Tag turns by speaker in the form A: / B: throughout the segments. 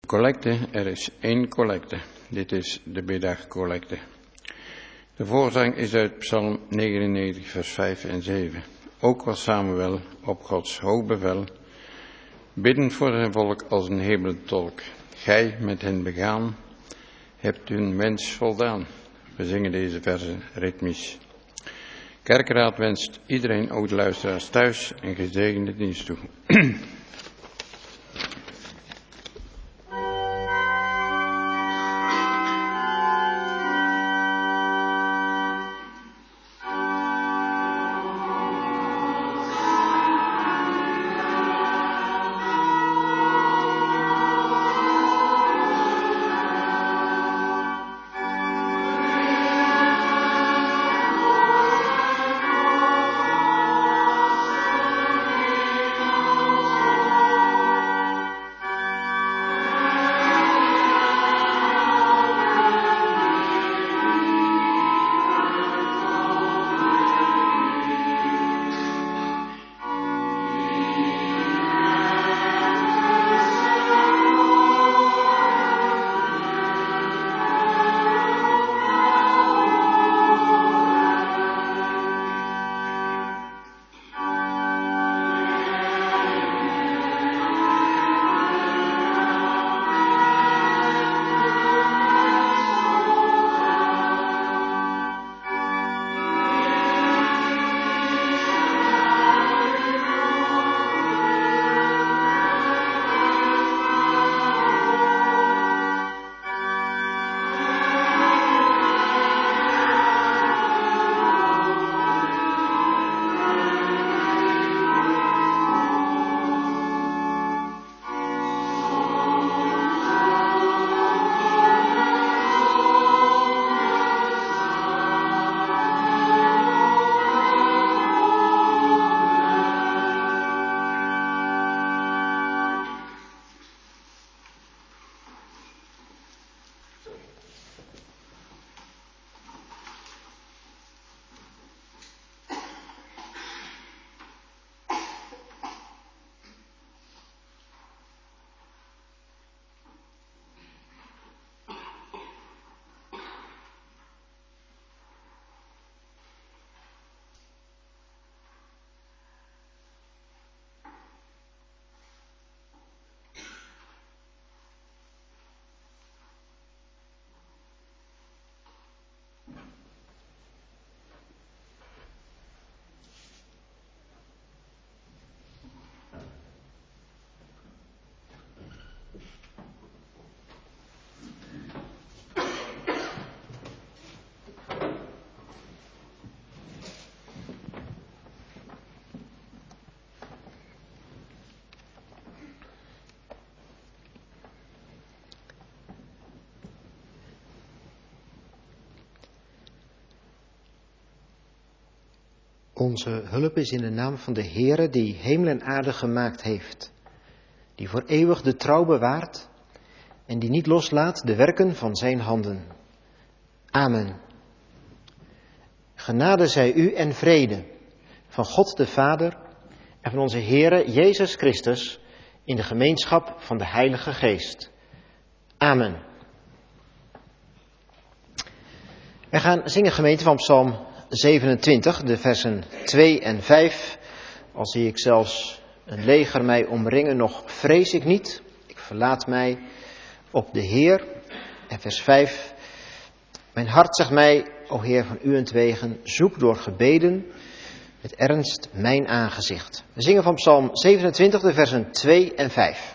A: Collecte, er is één collecte. Dit is de middagcollecte. De voorzang is uit Psalm 99, vers 5 en 7. Ook was Samuel op Gods hoog bevel, bidden voor zijn volk als een hemeltolk. Gij met hen begaan, hebt hun wens voldaan. We zingen deze verzen ritmisch. Kerkraad wenst iedereen, ook de luisteraars thuis, een gezegende dienst toe.
B: Onze hulp is in de naam van de Heere die hemel en aarde gemaakt heeft, die voor eeuwig de trouw bewaart en die niet loslaat de werken van zijn handen. Amen. Genade zij u en vrede van God de Vader en van onze Heere Jezus Christus in de gemeenschap van de Heilige Geest. Amen. Wij gaan zingen gemeente van Psalm 27, de versen 2 en 5. Al zie ik zelfs een leger mij omringen, nog vrees ik niet. Ik verlaat mij op de Heer. En vers 5. Mijn hart zegt mij, o Heer van uwentwegen, zoek door gebeden met ernst mijn aangezicht. We zingen van Psalm 27, de versen 2 en 5.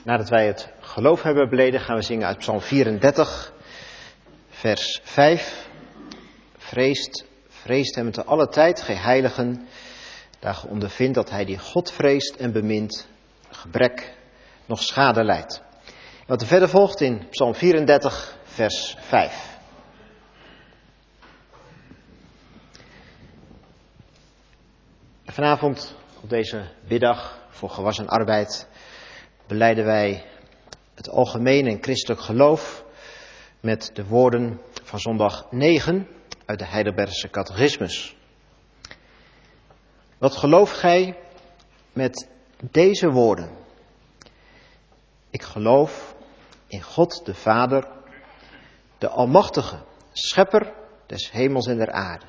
B: Nadat wij het geloof hebben beleden, gaan we zingen uit Psalm 34, vers 5. Vreest hem te alle tijd, gij heiligen, daar ge ondervindt dat hij die God vreest en bemint, gebrek nog schade lijdt. Wat er verder volgt in Psalm 34, vers 5. Vanavond, op deze biddag voor gewassen arbeid, belijden wij het algemeen en christelijk geloof met de woorden van zondag 9 uit de Heidelbergse catechismus. Wat gelooft gij met deze woorden? Ik geloof in God de Vader, de Almachtige, Schepper des hemels en der aarde.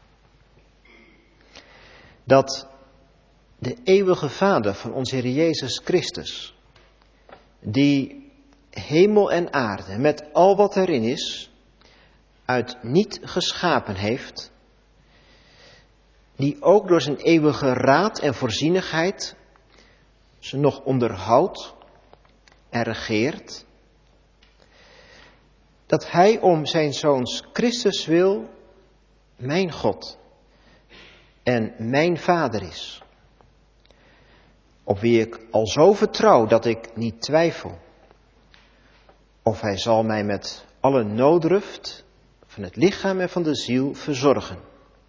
B: Dat de eeuwige Vader van onze Heer Jezus Christus, die hemel en aarde met al wat erin is, uit niet geschapen heeft, die ook door zijn eeuwige raad en voorzienigheid ze nog onderhoudt en regeert, dat hij om zijn Zoons Christus wil mijn God en mijn Vader is, op wie ik al zo vertrouw dat ik niet twijfel of hij zal mij met alle nooddruft van het lichaam en van de ziel verzorgen.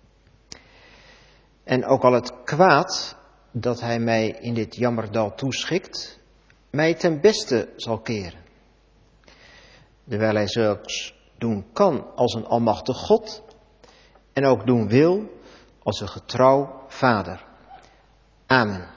B: En ook al het kwaad dat hij mij in dit jammerdal toeschikt, mij ten beste zal keren. Terwijl hij zulks doen kan als een almachtig God en ook doen wil als een getrouw Vader. Amen.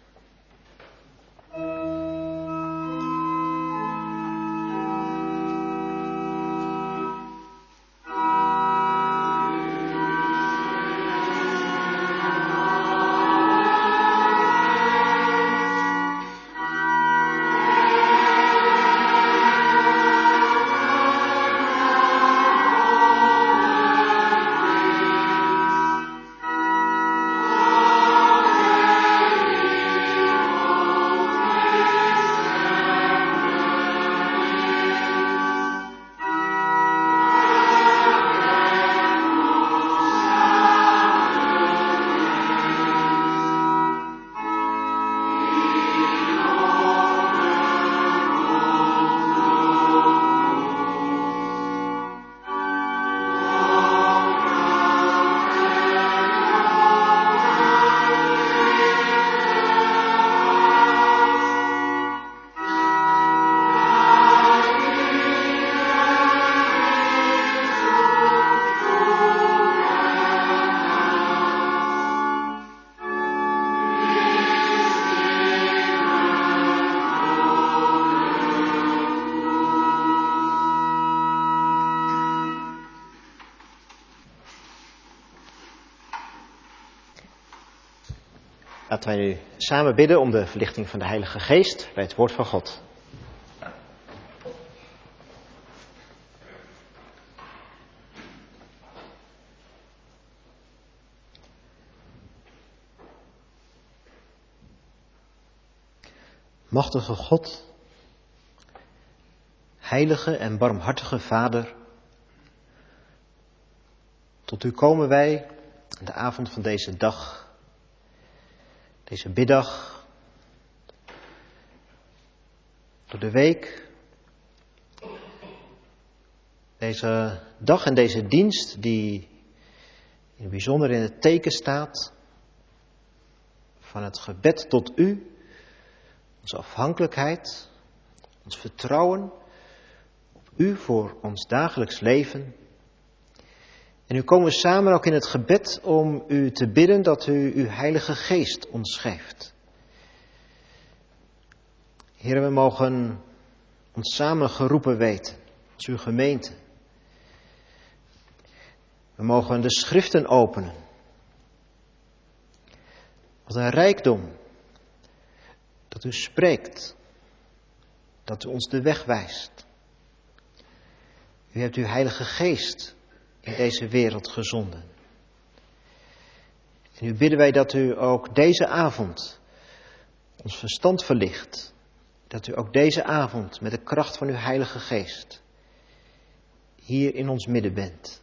B: Laten wij nu samen bidden om de verlichting van de Heilige Geest bij het woord van God. Machtige God, heilige en barmhartige Vader, tot u komen wij aan de avond van deze dag. Deze biddag, door de week, deze dag en deze dienst die in het bijzonder in het teken staat van het gebed tot u, onze afhankelijkheid, ons vertrouwen op u voor ons dagelijks leven. En nu komen we samen ook in het gebed om u te bidden dat u uw Heilige Geest ons geeft. Heer, we mogen ons samen geroepen weten als uw gemeente. We mogen de schriften openen. Wat een rijkdom dat u spreekt, dat u ons de weg wijst. U hebt uw Heilige Geest in deze wereld gezonden. En nu bidden wij dat u ook deze avond ons verstand verlicht, dat u ook deze avond met de kracht van uw Heilige Geest hier in ons midden bent.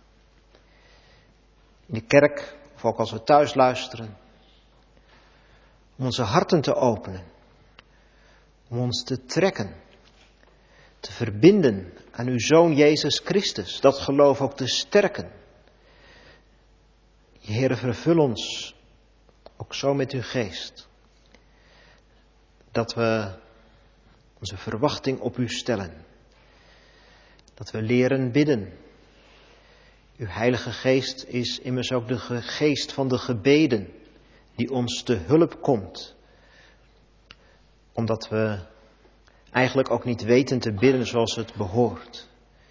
B: In de kerk, of ook als we thuis luisteren, om onze harten te openen, om ons te trekken, te verbinden aan uw Zoon Jezus Christus, dat geloof ook te sterken. Heere, vervul ons ook zo met uw geest, dat we onze verwachting op u stellen, dat we leren bidden. Uw Heilige Geest is immers ook de geest van de gebeden, die ons te hulp komt, omdat we eigenlijk ook niet weten te bidden zoals het behoort.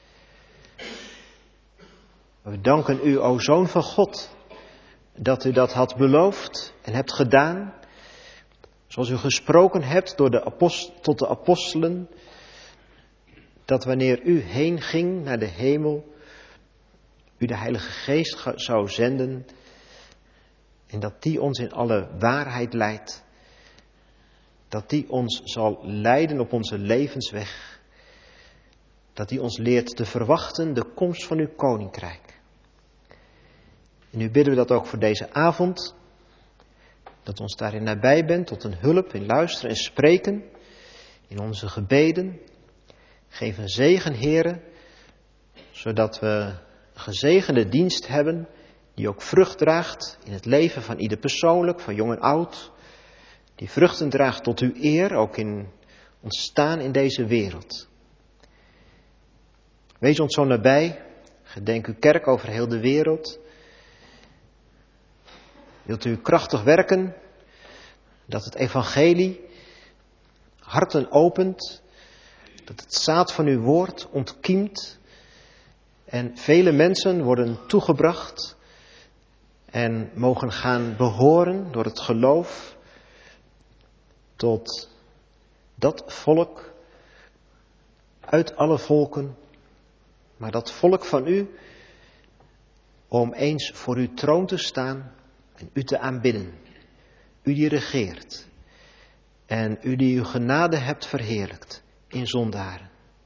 B: We danken u, o Zoon van God, dat u dat had beloofd en hebt gedaan, zoals u gesproken hebt tot de apostelen, dat wanneer u heen ging naar de hemel, u de Heilige Geest zou zenden en dat die ons in alle waarheid leidt, dat die ons zal leiden op onze levensweg, dat die ons leert te verwachten de komst van uw koninkrijk. En nu bidden we dat ook voor deze avond, dat u ons daarin nabij bent, tot een hulp in luisteren en spreken, in onze gebeden. Geef een zegen, Heere, zodat we een gezegende dienst hebben, die ook vrucht draagt in het leven van ieder persoonlijk, van jong en oud, die vruchten draagt tot uw eer, ook in ons staan in deze wereld. Wees ons zo nabij, gedenk uw kerk over heel de wereld. Wilt u krachtig werken, dat het evangelie harten opent, dat het zaad van uw woord ontkiemt en vele mensen worden toegebracht en mogen gaan behoren door het geloof tot dat volk uit alle volken, maar dat volk van u, om eens voor uw troon te staan en u te aanbidden. U die regeert en u die uw genade hebt verheerlijkt in zondaren.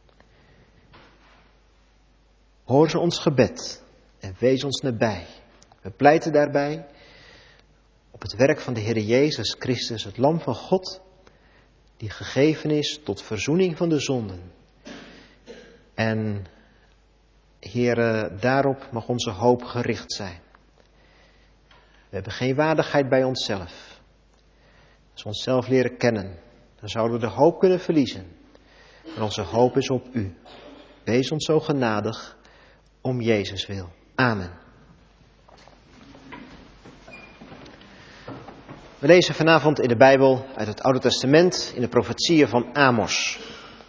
B: Hoor ze ons gebed en wees ons nabij. We pleiten daarbij op het werk van de Heer Jezus Christus, het Lam van God, die gegeven is tot verzoening van de zonden. En Heere, daarop mag onze hoop gericht zijn. We hebben geen waardigheid bij onszelf. Als we onszelf leren kennen, dan zouden we de hoop kunnen verliezen. Maar onze hoop is op u. Wees ons zo genadig, om Jezus wil. Amen. We lezen vanavond in de Bijbel uit het Oude Testament in de profetieën van Amos.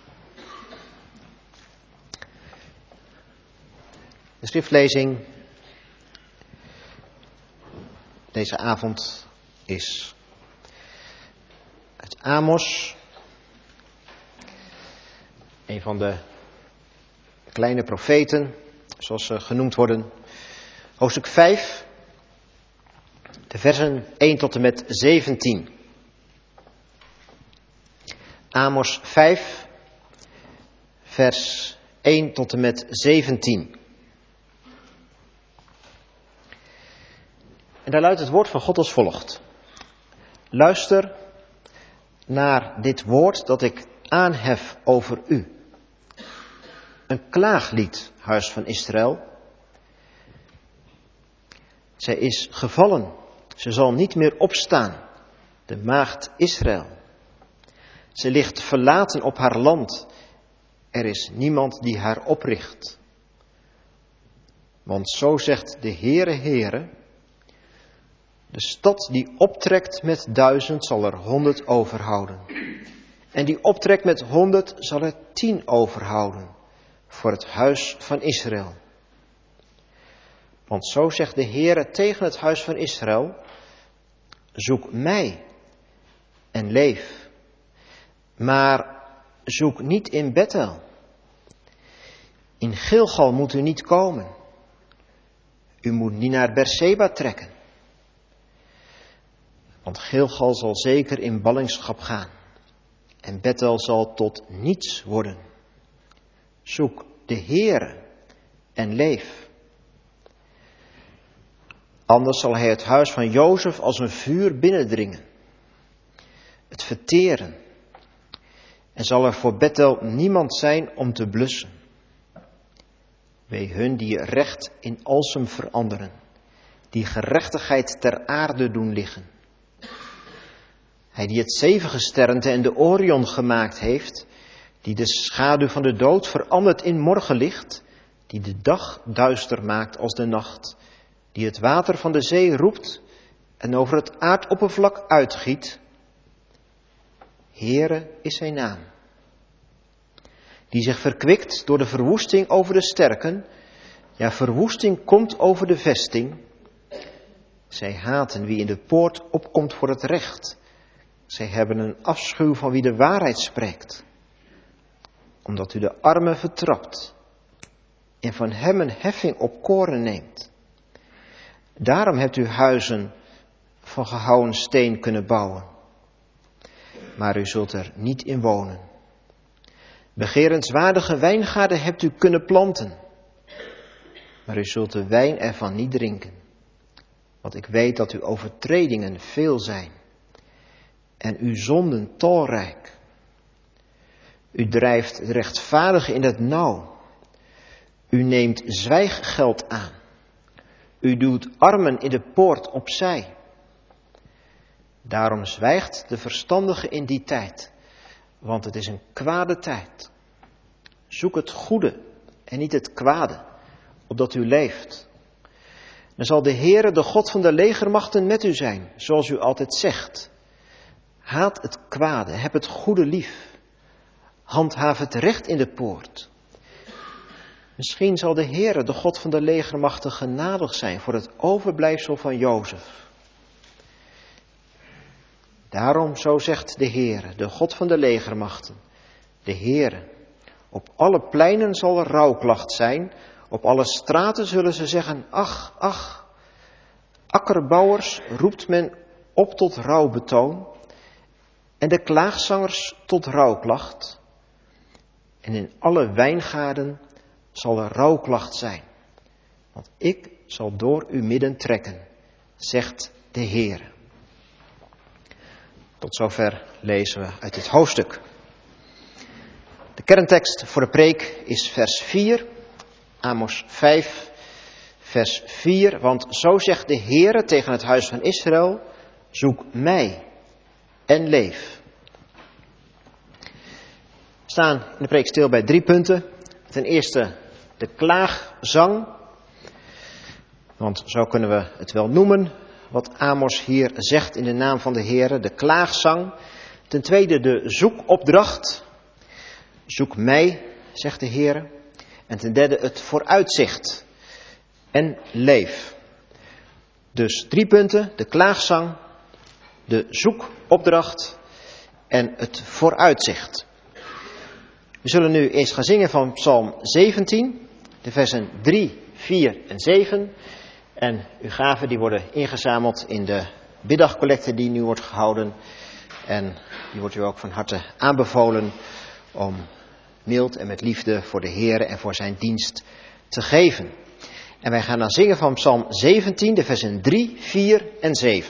B: De schriftlezing deze avond is uit Amos, een van de kleine profeten, zoals ze genoemd worden, hoofdstuk 5, de versen 1 tot en met 17. Amos 5, vers 1 tot en met 17. En daar luidt het woord van God als volgt. Luister naar dit woord dat ik aanhef over u. Een klaaglied, huis van Israël. Zij is gevallen, ze zal niet meer opstaan, de maagd Israël. Ze ligt verlaten op haar land, er is niemand die haar opricht. Want zo zegt de Heere, Heere, de stad die optrekt met 1000 zal er 100 overhouden. En die optrekt met 100 zal er 10 overhouden voor het huis van Israël. Want zo zegt de Heere tegen het huis van Israël, zoek mij en leef. Maar zoek niet in Bethel. In Gilgal moet u niet komen. U moet niet naar Berseba trekken. Want Gilgal zal zeker in ballingschap gaan. en Bethel zal tot niets worden. Zoek de Heere en leef. Anders zal hij het huis van Jozef als een vuur binnendringen, het verteren, en zal er voor Bethel niemand zijn om te blussen. Wee hun die recht in alsem veranderen, die gerechtigheid ter aarde doen liggen. Hij die het zevengesternte en de Orion gemaakt heeft, die de schaduw van de dood verandert in morgenlicht, die de dag duister maakt als de nacht, die het water van de zee roept en over het aardoppervlak uitgiet. Heere is zijn naam. Die zich verkwikt door de verwoesting over de sterken. Ja, verwoesting komt over de vesting. Zij haten wie in de poort opkomt voor het recht. Zij hebben een afschuw van wie de waarheid spreekt. Omdat u de armen vertrapt en van hem een heffing op koren neemt. Daarom hebt u huizen van gehouwen steen kunnen bouwen. Maar u zult er niet in wonen. Begerenswaardige wijngaarden hebt u kunnen planten. Maar u zult de wijn ervan niet drinken. Want ik weet dat uw overtredingen veel zijn. En uw zonden talrijk. U drijft de rechtvaardigen in het nauw. U neemt zwijggeld aan. U duwt armen in de poort opzij. Daarom zwijgt de verstandige in die tijd. Want het is een kwade tijd. Zoek het goede en niet het kwade, opdat u leeft. Dan zal de Heere, de God van de legermachten, met u zijn, zoals u altijd zegt. Haat het kwade, heb het goede lief. Handhaaf het recht in de poort. Misschien zal de Heere, de God van de legermachten, genadig zijn voor het overblijfsel van Jozef. Daarom, zo zegt de Heere, de God van de legermachten, de Heere, op alle pleinen zal er rouwklacht zijn, op alle straten zullen ze zeggen, ach, ach. Akkerbouwers roept men op tot rouwbetoon en de klaagzangers tot rouwklacht. En in alle wijngaarden zal er rouwklacht zijn, want ik zal door uw midden trekken, zegt de Heere. Tot zover lezen we uit dit hoofdstuk. De kerntekst voor de preek is vers 4, Amos 5, vers 4. Want zo zegt de Heere tegen het huis van Israël, zoek mij en leef. We staan in de preek stil bij 3 punten. Ten eerste de klaagzang, want zo kunnen we het wel noemen, wat Amos hier zegt in de naam van de Heere, de klaagzang. Ten tweede de zoekopdracht. Zoek mij, zegt de Heere. En ten derde het vooruitzicht en leef. Dus 3 punten, de klaagzang, de zoekopdracht en het vooruitzicht. We zullen nu eerst gaan zingen van Psalm 17, de versen 3, 4 en 7. En uw gaven die worden ingezameld in de middagcollecte die nu wordt gehouden. En die wordt u ook van harte aanbevolen om mild en met liefde voor de Heere en voor zijn dienst te geven. En wij gaan dan zingen van Psalm 17, de versen 3, 4 en 7.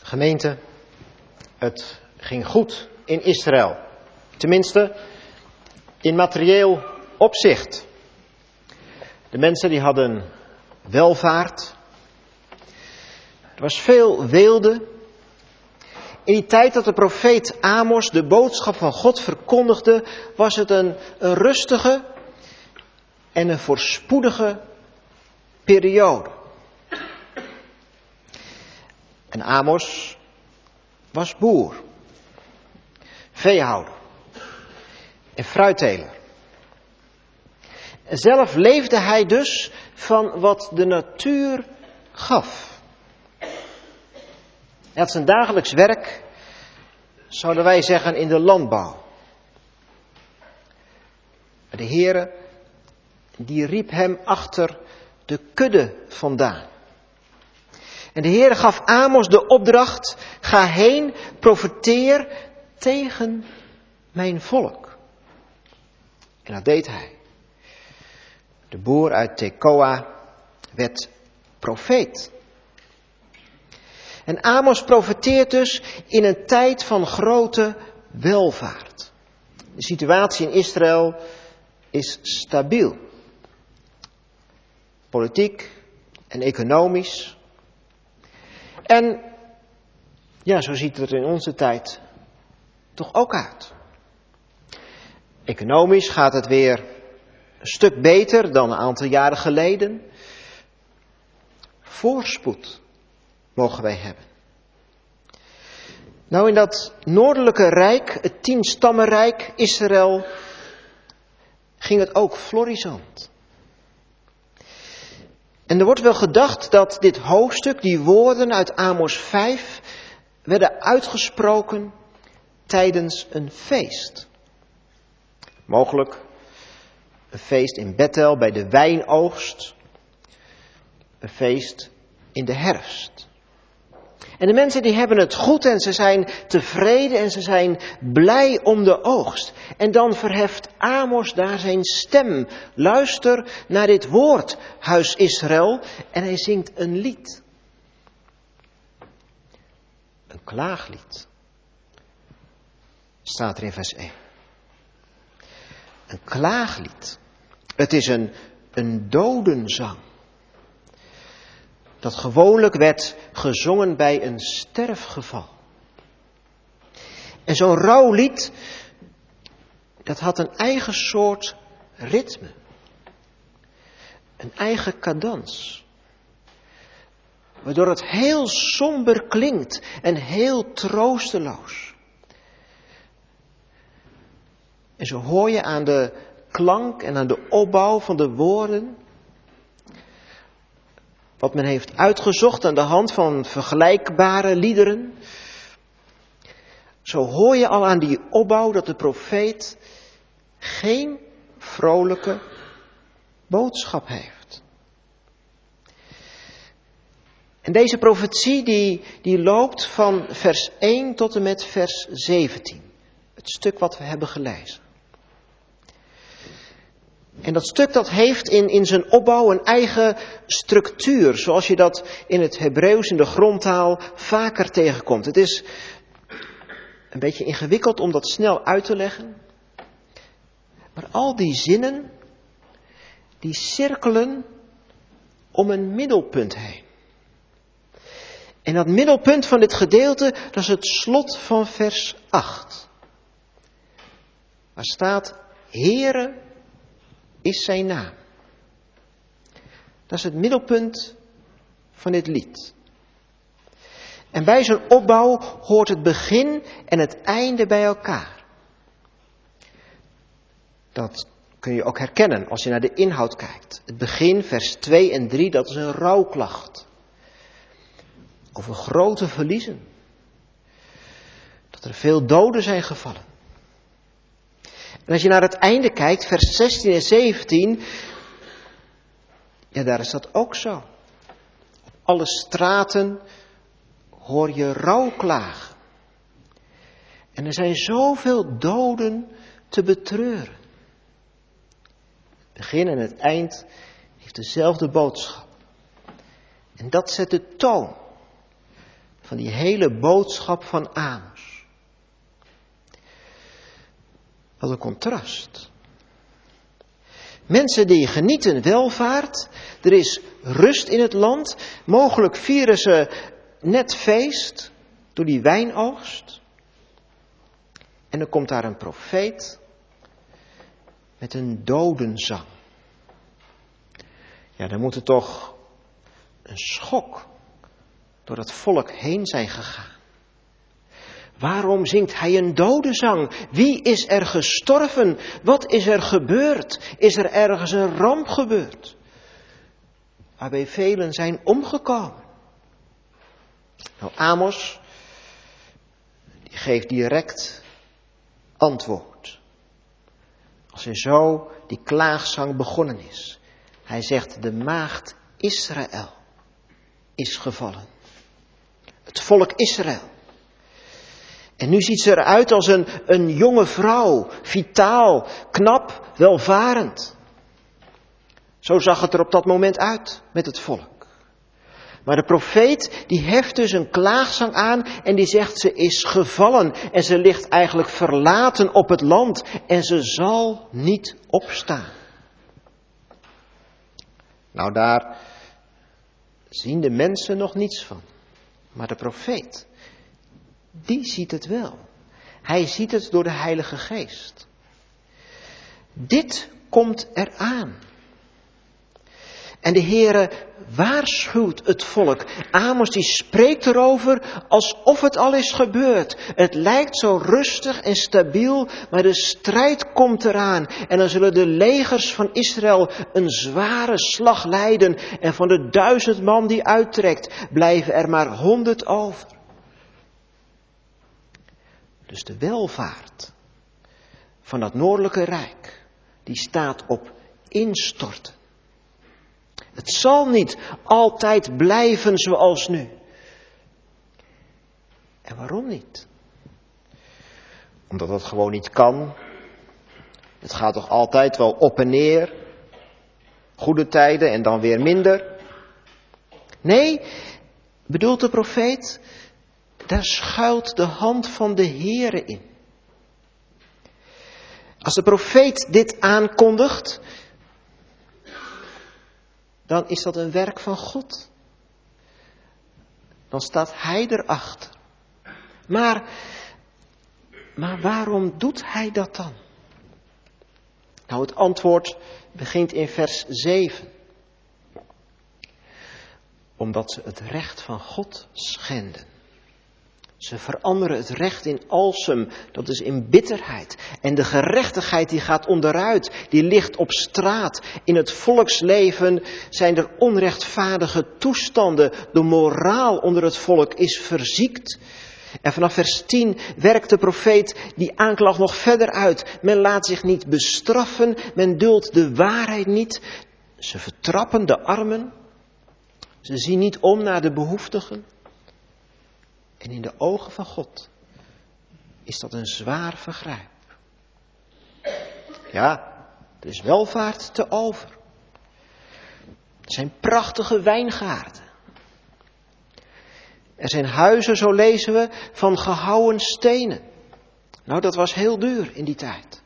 B: Gemeente, het ging goed in Israël. Tenminste, in materieel opzicht. De mensen die hadden welvaart. Er was veel weelde. In die tijd dat de profeet Amos de boodschap van God verkondigde, was het een rustige en een voorspoedige periode. En Amos was boer, veehouder en fruitteler. En zelf leefde hij dus van wat de natuur gaf. Hij had zijn dagelijks werk, zouden wij zeggen, in de landbouw. Maar de Heere, die riep hem achter de kudde vandaan. En de Heere gaf Amos de opdracht: ga heen, profeteer tegen mijn volk. En dat deed hij. De boer uit Tekoa werd profeet. En Amos profeteert dus in een tijd van grote welvaart. De situatie in Israël is stabiel. Politiek en economisch. En ja, zo ziet het er in onze tijd toch ook uit. Economisch gaat het weer een stuk beter dan een aantal jaren geleden. Voorspoed mogen wij hebben. Nou, in dat noordelijke rijk, het 10-stammenrijk Israël, ging het ook florissant. En er wordt wel gedacht dat dit hoofdstuk, die woorden uit Amos 5, werden uitgesproken tijdens een feest. Mogelijk een feest in Bethel bij de wijnoogst. Een feest in de herfst. En de mensen die hebben het goed en ze zijn tevreden en ze zijn blij om de oogst. En dan verheft Amos daar zijn stem. Luister naar dit woord, huis Israël. En hij zingt een lied. Een klaaglied. Staat er in vers 1. Een klaaglied. Het is een dodenzang. Dat gewoonlijk werd gezongen bij een sterfgeval. En zo'n rouwlied, dat had een eigen soort ritme. Een eigen cadans. Waardoor het heel somber klinkt en heel troosteloos. En zo hoor je aan de klank en aan de opbouw van de woorden wat men heeft uitgezocht aan de hand van vergelijkbare liederen. Zo hoor je al aan die opbouw dat de profeet geen vrolijke boodschap heeft. En deze profetie die loopt van vers 1 tot en met vers 17. Het stuk wat we hebben gelezen. En dat stuk dat heeft in zijn opbouw een eigen structuur, zoals je dat in het Hebreeuws, in de grondtaal, vaker tegenkomt. Het is een beetje ingewikkeld om dat snel uit te leggen. Maar al die zinnen, die cirkelen om een middelpunt heen. En dat middelpunt van dit gedeelte, dat is het slot van vers 8. Waar staat: Heere is zijn naam. Dat is het middelpunt van dit lied. En bij zo'n opbouw hoort het begin en het einde bij elkaar. Dat kun je ook herkennen als je naar de inhoud kijkt. Het begin, vers 2 en 3, dat is een rouwklacht. Over grote verliezen. Dat er veel doden zijn gevallen. En als je naar het einde kijkt, vers 16 en 17, ja, daar is dat ook zo. Op alle straten hoor je rouwklagen. En er zijn zoveel doden te betreuren. Het begin en het eind heeft dezelfde boodschap. En dat zet de toon van die hele boodschap van Amos. Wat een contrast. Mensen die genieten welvaart, er is rust in het land, mogelijk vieren ze net feest door die wijnoogst. En dan komt daar een profeet met een dodenzang. Ja, dan moet er toch een schok door het volk heen zijn gegaan. Waarom zingt hij een dodenzang? Wie is er gestorven? Wat is er gebeurd? Is er ergens een ramp gebeurd? Waarbij velen zijn omgekomen. Nou, Amos, die geeft direct antwoord. Als hij zo die klaagzang begonnen is. Hij zegt, de maagd Israël is gevallen. Het volk Israël. En nu ziet ze eruit als een jonge vrouw, vitaal, knap, welvarend. Zo zag het er op dat moment uit met het volk. Maar de profeet die heft dus een klaagzang aan en die zegt ze is gevallen. En ze ligt eigenlijk verlaten op het land en ze zal niet opstaan. Nou, daar zien de mensen nog niets van. Maar de profeet, die ziet het wel. Hij ziet het door de Heilige Geest. Dit komt eraan. En de Heere waarschuwt het volk. Amos die spreekt erover alsof het al is gebeurd. Het lijkt zo rustig en stabiel, maar de strijd komt eraan. En dan zullen de legers van Israël een zware slag lijden. En van de 1000 man die uittrekt, blijven er maar 100 over. Dus de welvaart van dat noordelijke rijk, die staat op instorten. Het zal niet altijd blijven zoals nu. En waarom niet? Omdat het gewoon niet kan. Het gaat toch altijd wel op en neer. Goede tijden en dan weer minder. Nee, bedoelt de profeet, daar schuilt de hand van de Heere in. Als de profeet dit aankondigt, dan is dat een werk van God. Dan staat hij erachter. Maar waarom doet hij dat dan? Nou, het antwoord begint in vers 7. Omdat ze het recht van God schenden. Ze veranderen het recht in alsem, dat is in bitterheid. En de gerechtigheid die gaat onderuit, die ligt op straat. In het volksleven zijn er onrechtvaardige toestanden. De moraal onder het volk is verziekt. En vanaf vers 10 werkt de profeet die aanklacht nog verder uit. Men laat zich niet bestraffen, men duldt de waarheid niet. Ze vertrappen de armen. Ze zien niet om naar de behoeftigen. En in de ogen van God is dat een zwaar vergrijp. Ja, er is welvaart te over. Er zijn prachtige wijngaarden. Er zijn huizen, zo lezen we, van gehouwen stenen. Nou, dat was heel duur in die tijd.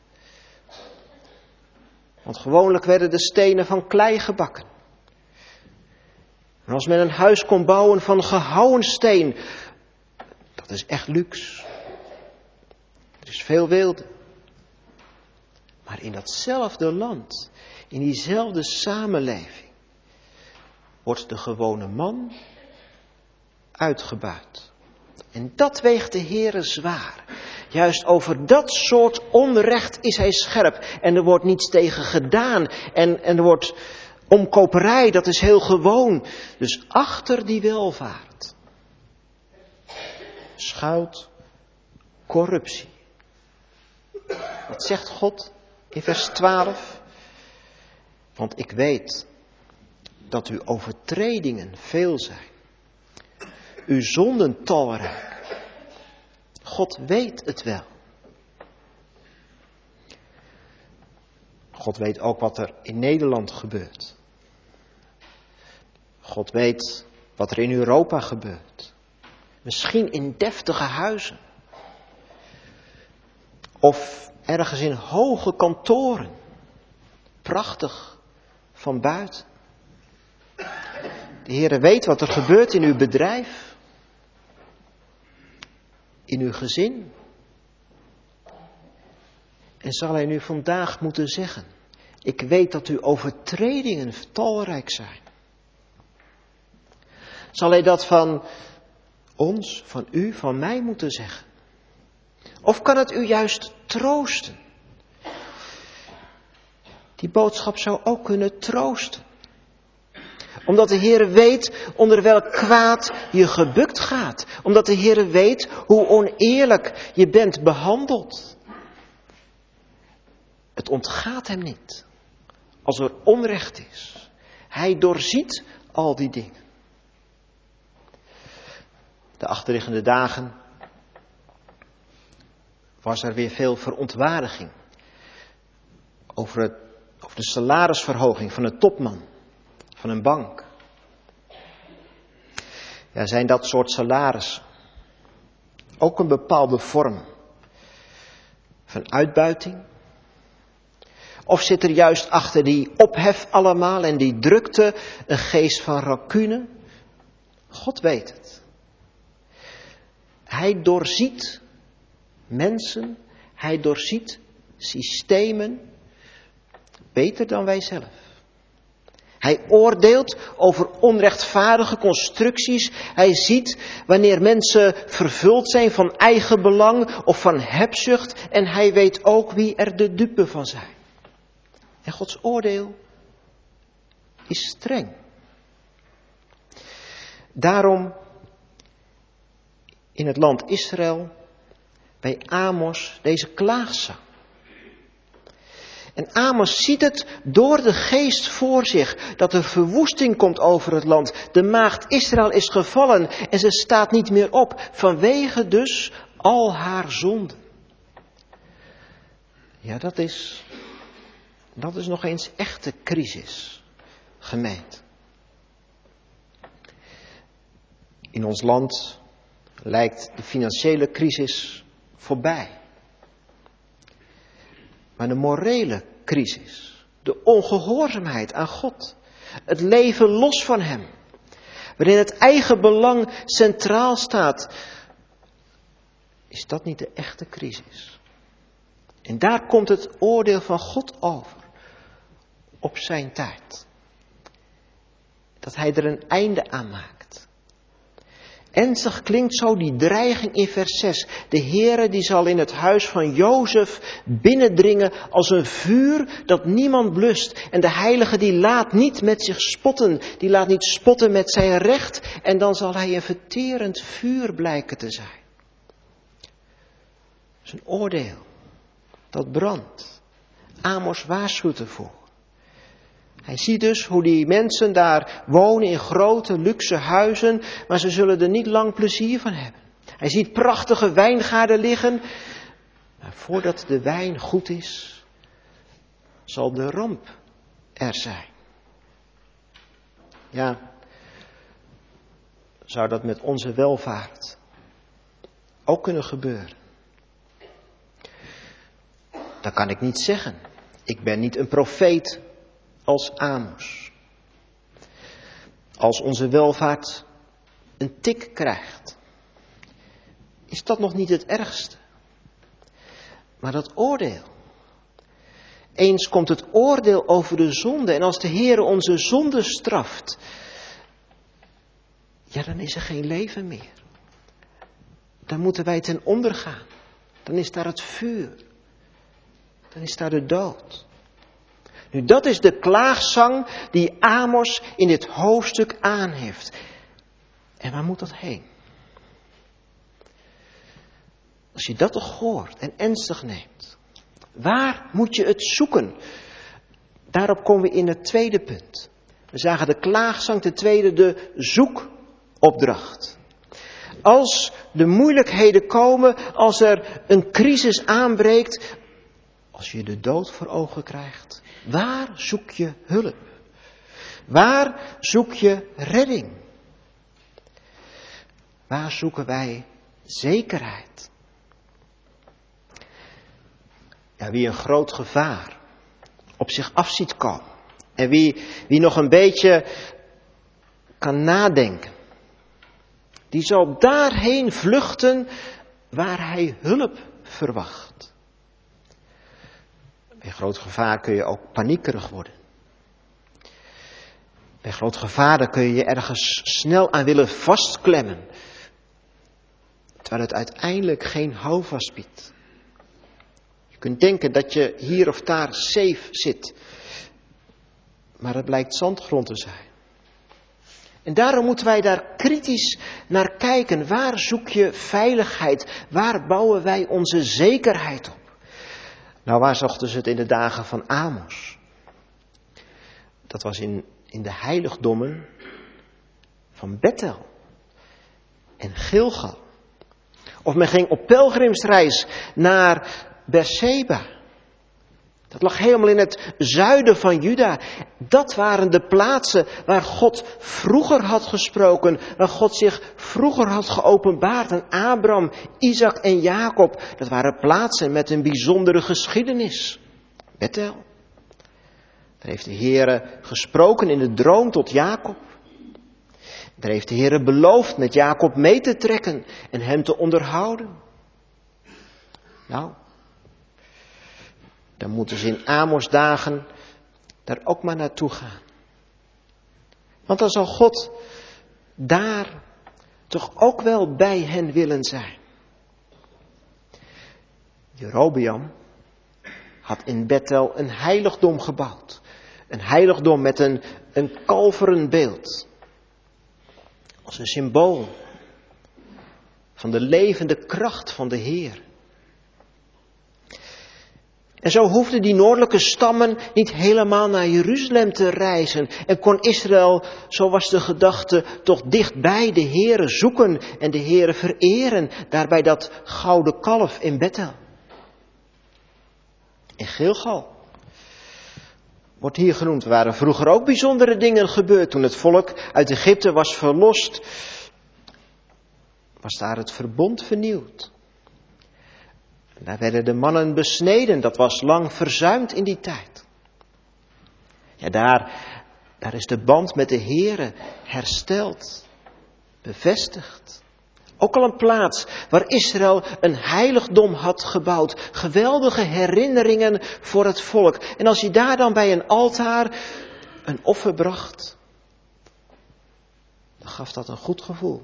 B: Want gewoonlijk werden de stenen van klei gebakken. En als men een huis kon bouwen van gehouwen steen, dat is echt luxe. Er is veel weelde. Maar in datzelfde land, in diezelfde samenleving, wordt de gewone man uitgebuit. En dat weegt de Heere zwaar. Juist over dat soort onrecht is hij scherp. En er wordt niets tegen gedaan. En er wordt omkoperij, dat is heel gewoon. Dus achter die welvaart schuilt corruptie. Wat zegt God in vers 12? Want ik weet dat uw overtredingen veel zijn. Uw zonden talrijk. God weet het wel. God weet ook wat er in Nederland gebeurt. God weet wat er in Europa gebeurt. Misschien in deftige huizen. Of ergens in hoge kantoren. Prachtig van buiten. De Heere weet wat er gebeurt in uw bedrijf. In uw gezin. En zal hij nu vandaag moeten zeggen: ik weet dat uw overtredingen talrijk zijn. Zal hij dat van ons, van u, van mij moeten zeggen? Of kan het u juist troosten? Die boodschap zou ook kunnen troosten. Omdat de Heere weet onder welk kwaad je gebukt gaat. Omdat de Heere weet hoe oneerlijk je bent behandeld. Het ontgaat hem niet als er onrecht is. Hij doorziet al die dingen. De achterliggende dagen was er weer veel verontwaardiging over de salarisverhoging van een topman van een bank. Ja, zijn dat soort salarissen ook een bepaalde vorm van uitbuiting? Of zit er juist achter die ophef allemaal en die drukte een geest van rancune? God weet het. Hij doorziet mensen, hij doorziet systemen beter dan wij zelf. Hij oordeelt over onrechtvaardige constructies. Hij ziet wanneer mensen vervuld zijn van eigen belang of van hebzucht. En hij weet ook wie er de dupe van zijn. En Gods oordeel is streng. Daarom in het land Israël bij Amos deze klaagzang. En Amos ziet het door de geest voor zich, dat er verwoesting komt over het land. De maagd Israël is gevallen en ze staat niet meer op, vanwege dus al haar zonden. Ja, dat is nog eens echte crisis, gemeente. In ons land lijkt de financiële crisis voorbij. Maar de morele crisis, de ongehoorzaamheid aan God, het leven los van Hem, waarin het eigen belang centraal staat, is dat niet de echte crisis? En daar komt het oordeel van God over, op zijn tijd. Dat Hij er een einde aan maakt. Ernstig klinkt zo die dreiging in vers 6. De Heere die zal in het huis van Jozef binnendringen als een vuur dat niemand blust. En de Heilige die laat niet met zich spotten. Die laat niet spotten met zijn recht. En dan zal hij een verterend vuur blijken te zijn. Zijn oordeel dat brandt. Amos waarschuwt ervoor. Hij ziet dus hoe die mensen daar wonen in grote luxe huizen, maar ze zullen er niet lang plezier van hebben. Hij ziet prachtige wijngaarden liggen, maar voordat de wijn goed is, zal de ramp er zijn. Ja, zou dat met onze welvaart ook kunnen gebeuren? Dat kan ik niet zeggen. Ik ben niet een profeet als Amos. Als onze welvaart een tik krijgt, is dat nog niet het ergste. Maar dat oordeel. Eens komt het oordeel over de zonde. En als de Heere onze zonde straft, ja, dan is er geen leven meer. Dan moeten wij ten onder gaan. Dan is daar het vuur. Dan is daar de dood. Nu, dat is de klaagzang die Amos in dit hoofdstuk aanheeft. En waar moet dat heen? Als je dat toch hoort en ernstig neemt, waar moet je het zoeken? Daarop komen we in het tweede punt. We zagen de klaagzang, ten tweede de zoekopdracht. Als de moeilijkheden komen, als er een crisis aanbreekt, als je de dood voor ogen krijgt, waar zoek je hulp? Waar zoek je redding? Waar zoeken wij zekerheid? Ja, wie een groot gevaar op zich af ziet komen. En wie nog een beetje kan nadenken. Die zal daarheen vluchten waar hij hulp verwacht. Bij groot gevaar kun je ook paniekerig worden. Bij groot gevaar kun je je ergens snel aan willen vastklemmen. Terwijl het uiteindelijk geen houvast biedt. Je kunt denken dat je hier of daar safe zit. Maar het blijkt zandgrond te zijn. En daarom moeten wij daar kritisch naar kijken. Waar zoek je veiligheid? Waar bouwen wij onze zekerheid op? Nou, waar zochten ze het in de dagen van Amos? Dat was in de heiligdommen van Bethel en Gilgal. Of men ging op pelgrimsreis naar Beersheba. Dat lag helemaal in het zuiden van Juda. Dat waren de plaatsen waar God vroeger had gesproken. Waar God zich vroeger had geopenbaard aan Abraham, Isaac en Jacob. Dat waren plaatsen met een bijzondere geschiedenis. Bethel. Daar heeft de Heere gesproken in de droom tot Jacob. Daar heeft de Heere beloofd met Jacob mee te trekken en hem te onderhouden. Nou, dan moeten ze in Amos dagen daar ook maar naartoe gaan. Want dan zal God daar toch ook wel bij hen willen zijn. Jerobeam had in Bethel een heiligdom gebouwd. Een heiligdom met een kalveren beeld. Als een symbool van de levende kracht van de Heer. En zo hoefden die noordelijke stammen niet helemaal naar Jeruzalem te reizen. En kon Israël, zo was de gedachte, toch dichtbij de Heere zoeken en de Heere vereren. Daarbij dat gouden kalf in Bethel. In Gilgal wordt hier genoemd, waren vroeger ook bijzondere dingen gebeurd. Toen het volk uit Egypte was verlost, was daar het verbond vernieuwd. En daar werden de mannen besneden, dat was lang verzuimd in die tijd. Ja, daar is de band met de Heere hersteld, bevestigd. Ook al een plaats waar Israël een heiligdom had gebouwd. Geweldige herinneringen voor het volk. En als je daar dan bij een altaar een offer bracht, dan gaf dat een goed gevoel.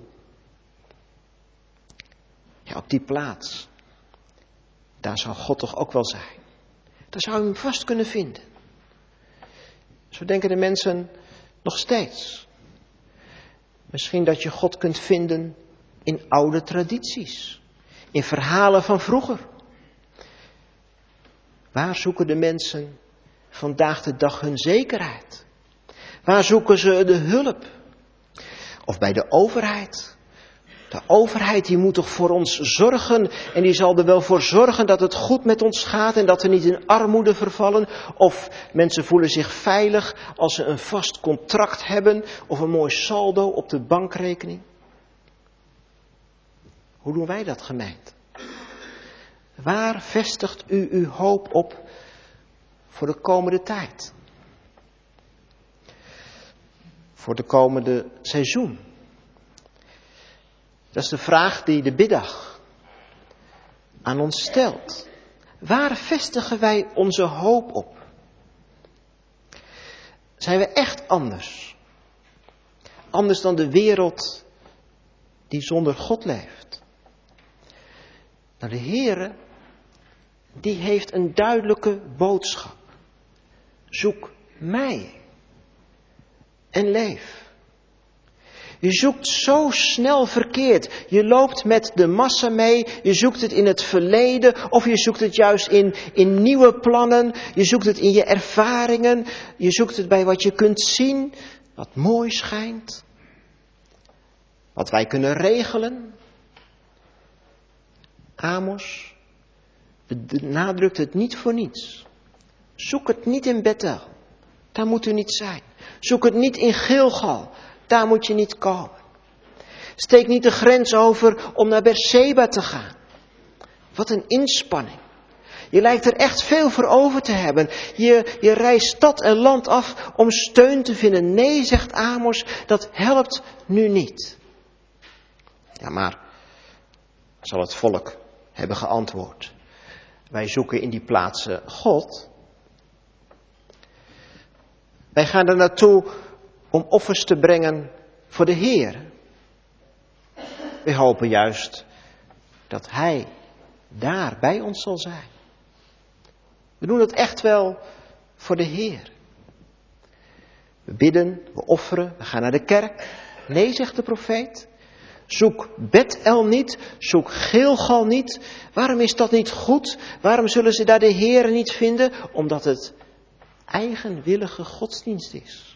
B: Ja, op die plaats, daar zou God toch ook wel zijn. Daar zou je hem vast kunnen vinden. Zo denken de mensen nog steeds. Misschien dat je God kunt vinden in oude tradities, in verhalen van vroeger. Waar zoeken de mensen vandaag de dag hun zekerheid? Waar zoeken ze de hulp? Of bij de overheid? De overheid die moet toch voor ons zorgen en die zal er wel voor zorgen dat het goed met ons gaat en dat we niet in armoede vervallen. Of mensen voelen zich veilig als ze een vast contract hebben of een mooi saldo op de bankrekening. Hoe doen wij dat, gemeente? Waar vestigt u uw hoop op voor de komende tijd? Voor de komende seizoen? Dat is de vraag die de biddag aan ons stelt. Waar vestigen wij onze hoop op? Zijn we echt anders? Anders dan de wereld die zonder God leeft? Nou, de Heere, die heeft een duidelijke boodschap. Zoek mij en leef. Je zoekt zo snel verkeerd. Je loopt met de massa mee. Je zoekt het in het verleden. Of je zoekt het juist in nieuwe plannen. Je zoekt het in je ervaringen. Je zoekt het bij wat je kunt zien. Wat mooi schijnt. Wat wij kunnen regelen. Amos benadrukt het niet voor niets. Zoek het niet in Bethel. Daar moet u niet zijn. Zoek het niet in Gilgal. Daar moet je niet komen. Steek niet de grens over om naar Berseba te gaan. Wat een inspanning. Je lijkt er echt veel voor over te hebben. Je reist stad en land af om steun te vinden. Nee, zegt Amos, dat helpt nu niet. Ja, maar zal het volk hebben geantwoord. Wij zoeken in die plaatsen God. Wij gaan er naartoe om offers te brengen voor de Heer. We hopen juist dat Hij daar bij ons zal zijn. We doen het echt wel voor de Heer. We bidden, we offeren, we gaan naar de kerk. Nee, zegt de profeet. Zoek Bethel niet, zoek Gilgal niet. Waarom is dat niet goed? Waarom zullen ze daar de Heer niet vinden? Omdat het eigenwillige godsdienst is.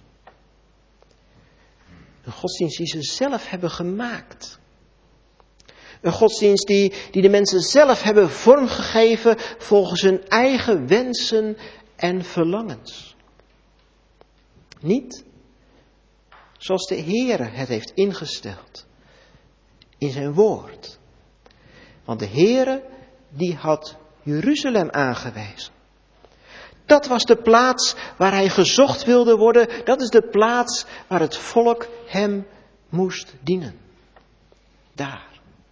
B: Een godsdienst die ze zelf hebben gemaakt. Een godsdienst die de mensen zelf hebben vormgegeven volgens hun eigen wensen en verlangens. Niet zoals de Heere het heeft ingesteld in zijn woord. Want de Heere die had Jeruzalem aangewezen. Dat was de plaats waar hij gezocht wilde worden. Dat is de plaats waar het volk hem moest dienen. Daar.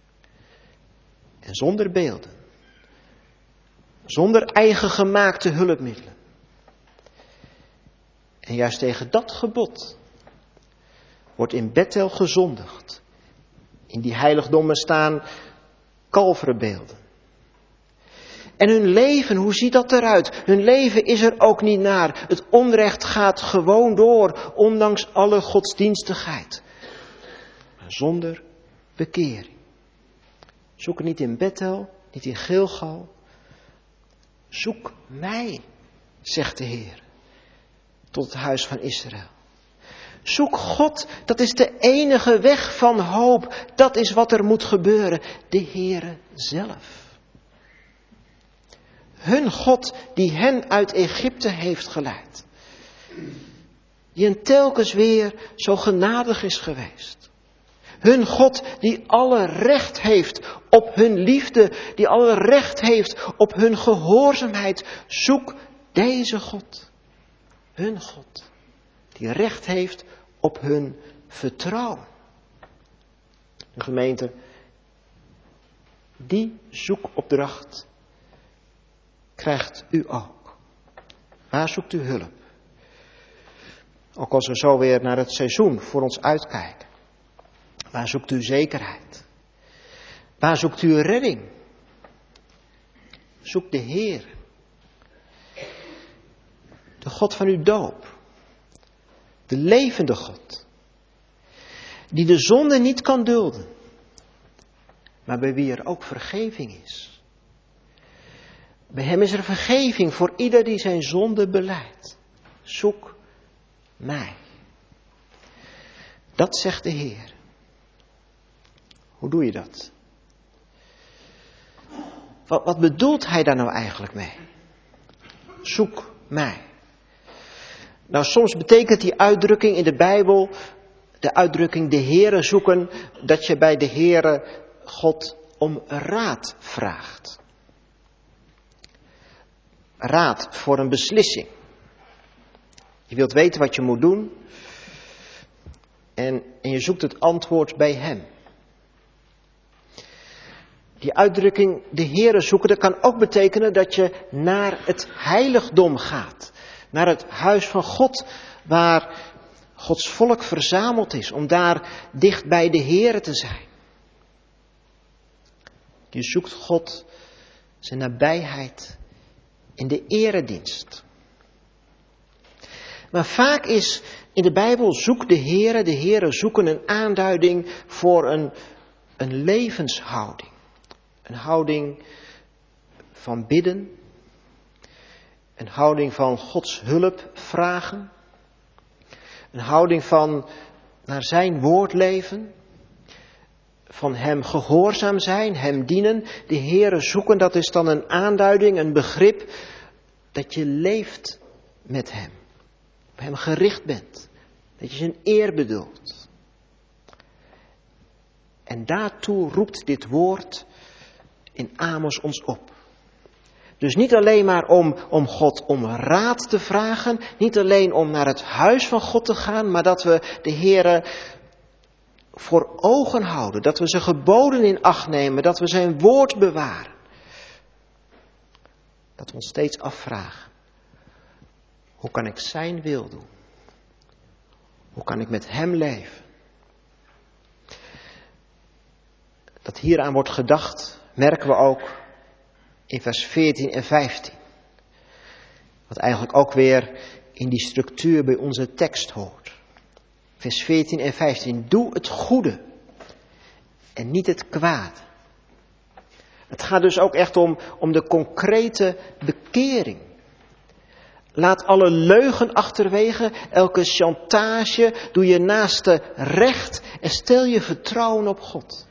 B: En zonder beelden. Zonder eigen gemaakte hulpmiddelen. En juist tegen dat gebod wordt in Bethel gezondigd. In die heiligdommen staan kalverenbeelden. En hun leven, hoe ziet dat eruit? Hun leven is er ook niet naar. Het onrecht gaat gewoon door, ondanks alle godsdienstigheid. Maar zonder bekering. Zoek het niet in Bethel, niet in Gilgal. Zoek mij, zegt de Heer, tot het huis van Israël. Zoek God, dat is de enige weg van hoop. Dat is wat er moet gebeuren. De Heere zelf. Hun God die hen uit Egypte heeft geleid. Die hen telkens weer zo genadig is geweest. Hun God die alle recht heeft op hun liefde. Die alle recht heeft op hun gehoorzaamheid. Zoek deze God. Hun God. Die recht heeft op hun vertrouwen. De gemeente, die zoekopdracht krijgt u ook. Waar zoekt u hulp? Ook als we zo weer naar het seizoen voor ons uitkijken. Waar zoekt u zekerheid? Waar zoekt u redding? Zoek de Heer. De God van uw doop. De levende God. Die de zonde niet kan dulden. Maar bij wie er ook vergeving is. Bij hem is er vergeving voor ieder die zijn zonde belijdt. Zoek mij. Dat zegt de Heer. Hoe doe je dat? Wat bedoelt hij daar nou eigenlijk mee? Zoek mij. Nou, soms betekent die uitdrukking in de Bijbel, de uitdrukking de Heere zoeken, dat je bij de Heere God om raad vraagt. Raad voor een beslissing. Je wilt weten wat je moet doen en je zoekt het antwoord bij hem. Die uitdrukking de Heere zoeken, dat kan ook betekenen dat je naar het heiligdom gaat. Naar het huis van God, waar Gods volk verzameld is, om daar dicht bij de Heere te zijn. Je zoekt God, zijn nabijheid in de eredienst. Maar vaak is in de Bijbel zoek de Heere zoeken een aanduiding voor een levenshouding. Een houding van bidden. Een houding van Gods hulp vragen. Een houding van naar zijn woord leven. Van hem gehoorzaam zijn, hem dienen. De Heere zoeken, dat is dan een aanduiding, een begrip. Dat je leeft met hem. Op hem gericht bent. Dat je zijn eer bedoelt. En daartoe roept dit woord in Amos ons op. Dus niet alleen maar om God om raad te vragen, niet alleen om naar het huis van God te gaan, maar dat we de Heere voor ogen houden, dat we zijn geboden in acht nemen, dat we zijn woord bewaren. Dat we ons steeds afvragen, hoe kan ik zijn wil doen? Hoe kan ik met hem leven? Dat hieraan wordt gedacht, merken we ook in vers 14 en 15. Wat eigenlijk ook weer in die structuur bij onze tekst hoort. Vers 14 en 15. Doe het goede en niet het kwade. Het gaat dus ook echt om de concrete bekering. Laat alle leugen achterwege, elke chantage, doe je naaste recht en stel je vertrouwen op God.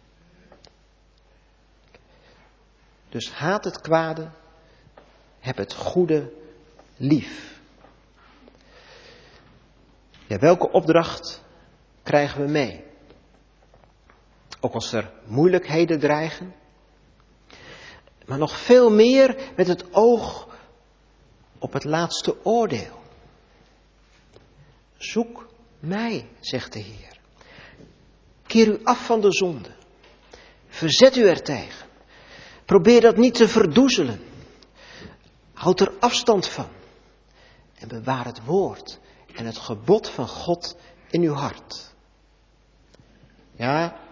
B: Dus haat het kwade, heb het goede lief. Ja, welke opdracht krijgen we mee? Ook als er moeilijkheden dreigen. Maar nog veel meer met het oog op het laatste oordeel. Zoek mij, zegt de Heer. Keer u af van de zonde. Verzet u ertegen. Probeer dat niet te verdoezelen. Houd er afstand van. En bewaar het woord en het gebod van God in uw hart. Ja,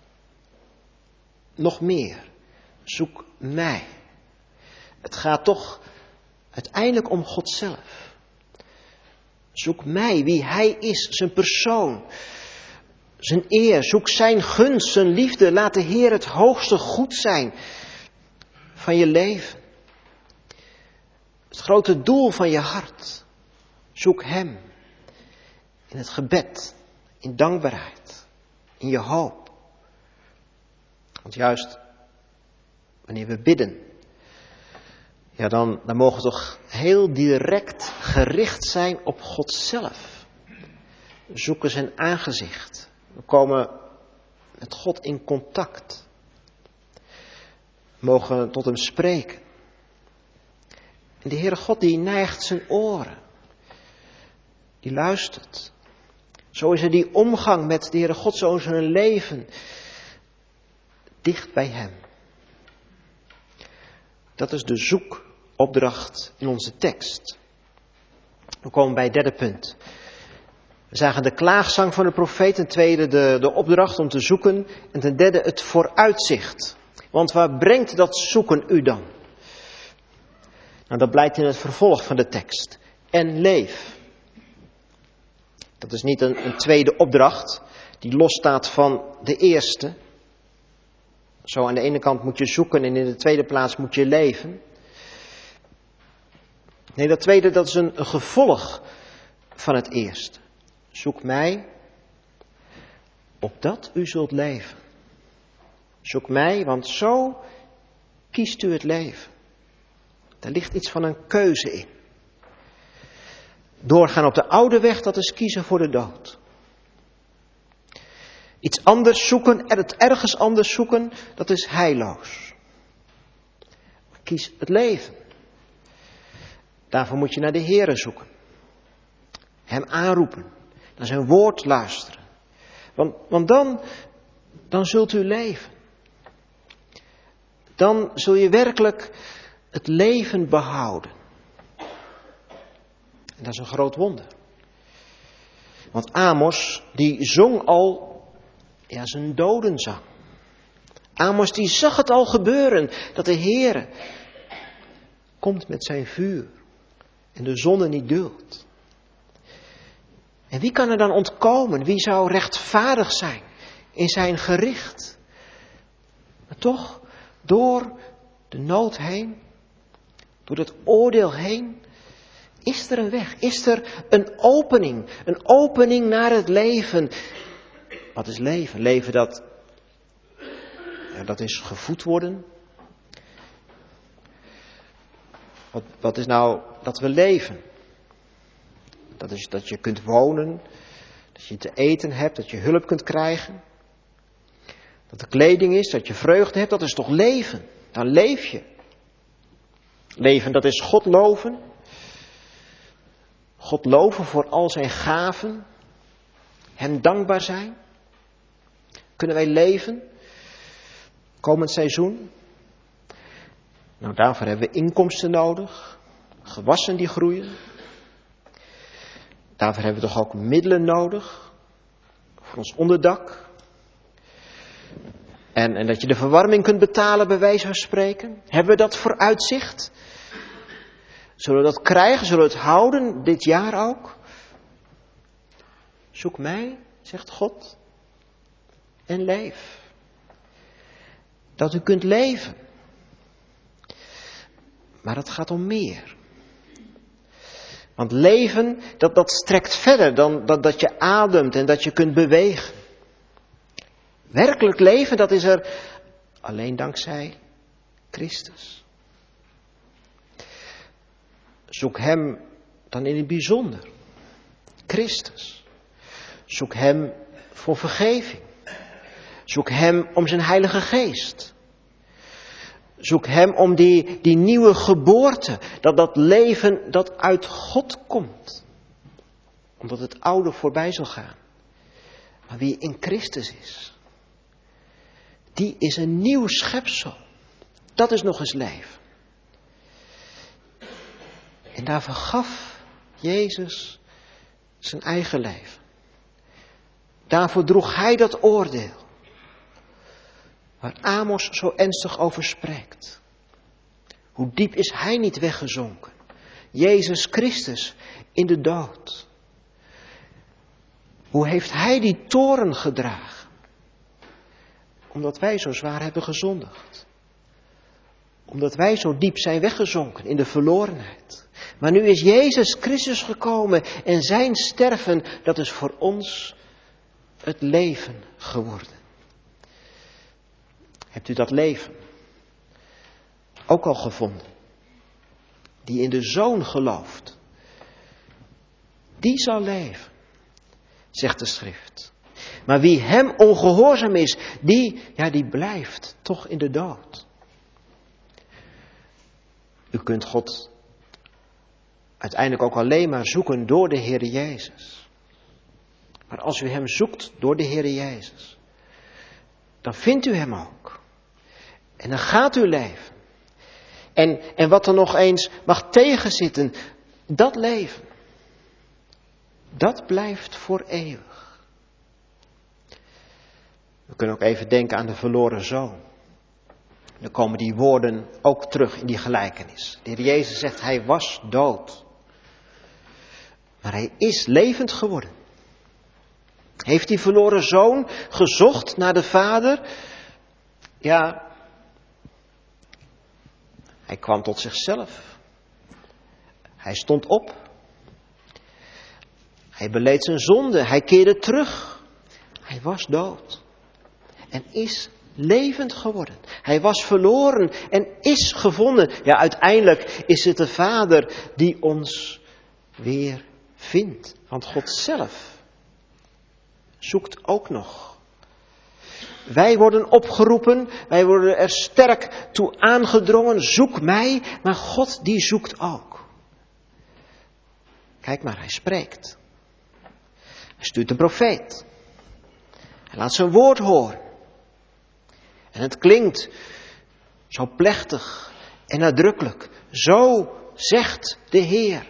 B: nog meer. Zoek mij. Het gaat toch uiteindelijk om God zelf. Zoek mij, wie Hij is, zijn persoon, zijn eer. Zoek zijn gunst, zijn liefde. Laat de Heer het hoogste goed zijn van je leven. Het grote doel van je hart. Zoek Hem in het gebed, in dankbaarheid, in je hoop. Want juist wanneer we bidden, ja, dan mogen we toch heel direct gericht zijn op God zelf. We zoeken zijn aangezicht. We komen met God in contact. We mogen tot hem spreken. En de Heere God die neigt zijn oren. Die luistert. Zo is er die omgang met de Heere God, zo is er een leven dicht bij hem. Dat is de zoekopdracht in onze tekst. We komen bij het derde punt. We zagen de klaagzang van de profeet, ten tweede de opdracht om te zoeken en ten derde het vooruitzicht. Want waar brengt dat zoeken u dan? Nou, dat blijkt in het vervolg van de tekst. En leef. Dat is niet een tweede opdracht die losstaat van de eerste. Zo aan de ene kant moet je zoeken en in de tweede plaats moet je leven. Nee, dat tweede dat is een gevolg van het eerste. Zoek mij, opdat u zult leven. Zoek mij, want zo kiest u het leven. Daar ligt iets van een keuze in. Doorgaan op de oude weg, dat is kiezen voor de dood. Iets anders zoeken, het ergens anders zoeken, dat is heilloos. Kies het leven. Daarvoor moet je naar de Heere zoeken. Hem aanroepen. Naar zijn woord luisteren. Want dan zult u leven. Dan zul je werkelijk het leven behouden. En dat is een groot wonder. Want Amos, die zong al zijn dodenzang. Amos die zag het al gebeuren, dat de Heere komt met zijn vuur en de zonde niet duldt. En wie kan er dan ontkomen? Wie zou rechtvaardig zijn in zijn gericht? Maar toch, door de nood heen, door het oordeel heen, is er een weg, is er een opening naar het leven. Wat is leven? Leven dat is gevoed worden. Wat is nou dat we leven? Dat is dat je kunt wonen, dat je te eten hebt, dat je hulp kunt krijgen. dat er kleding is, dat je vreugde hebt, dat is toch leven? Dan leef je. Leven, dat is God loven. God loven voor al zijn gaven. Hem dankbaar zijn. Kunnen wij leven? Komend seizoen? Nou, daarvoor hebben we inkomsten nodig. Gewassen die groeien. Daarvoor hebben we toch ook middelen nodig. Voor ons onderdak. En dat je de verwarming kunt betalen, bij wijze van spreken. Hebben we dat vooruitzicht? Zullen we dat krijgen? Zullen we het houden, dit jaar ook? Zoek mij, zegt God, en leef. Dat u kunt leven. Maar het gaat om meer. Want leven, dat strekt verder dan dat je ademt en dat je kunt bewegen. Werkelijk leven, dat is er alleen dankzij Christus. Zoek hem dan in het bijzonder. Christus. Zoek hem voor vergeving. Zoek hem om zijn Heilige Geest. Zoek hem om die nieuwe geboorte. Dat leven dat uit God komt. Omdat het oude voorbij zal gaan. Maar wie in Christus is. Die is een nieuw schepsel. Dat is nog eens leven. En daarvoor gaf Jezus zijn eigen leven. Daarvoor droeg hij dat oordeel. Waar Amos zo ernstig over spreekt. Hoe diep is hij niet weggezonken? Jezus Christus in de dood. Hoe heeft hij die toorn gedragen? Omdat wij zo zwaar hebben gezondigd. Omdat wij zo diep zijn weggezonken in de verlorenheid. Maar nu is Jezus Christus gekomen en zijn sterven, dat is voor ons het leven geworden. Hebt u dat leven ook al gevonden? Die in de Zoon gelooft. Die zal leven, zegt de schrift. Maar wie hem ongehoorzaam is, die blijft toch in de dood. U kunt God uiteindelijk ook alleen maar zoeken door de Heer Jezus. Maar als u hem zoekt door de Heer Jezus, dan vindt u hem ook. En dan gaat u leven. En wat er nog eens mag tegenzitten, dat leven, dat blijft voor eeuwig. We kunnen ook even denken aan de verloren zoon. Dan komen die woorden ook terug in die gelijkenis. De Heer Jezus zegt, hij was dood. Maar hij is levend geworden. Heeft die verloren zoon gezocht naar de vader? Ja, hij kwam tot zichzelf. Hij stond op. Hij beleed zijn zonde. Hij keerde terug. Hij was dood. En is levend geworden. Hij was verloren en is gevonden. Ja, uiteindelijk is het de Vader die ons weer vindt. Want God zelf zoekt ook nog. Wij worden opgeroepen, wij worden er sterk toe aangedrongen, zoek mij, maar God die zoekt ook. Kijk maar, hij spreekt. Hij stuurt een profeet. Hij laat zijn woord horen. En het klinkt zo plechtig en nadrukkelijk. Zo zegt de Heer.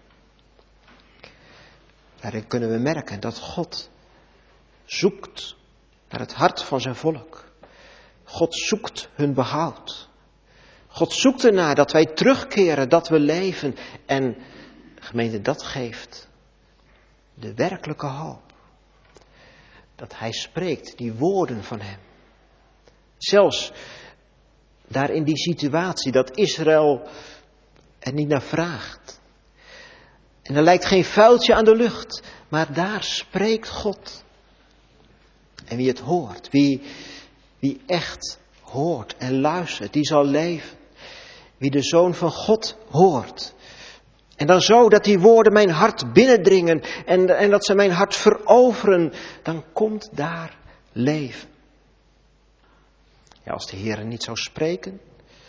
B: Daarin kunnen we merken dat God zoekt naar het hart van zijn volk. God zoekt hun behoud. God zoekt ernaar dat wij terugkeren, dat we leven. En gemeente, dat geeft de werkelijke hoop. Dat hij spreekt, die woorden van hem. Zelfs daar in die situatie dat Israël er niet naar vraagt. En er lijkt geen vuiltje aan de lucht, maar daar spreekt God. En wie het hoort, wie echt hoort en luistert, die zal leven. Wie de Zoon van God hoort. En dan zo dat die woorden mijn hart binnendringen en dat ze mijn hart veroveren, dan komt daar leven. Ja, als de Heer niet zou spreken,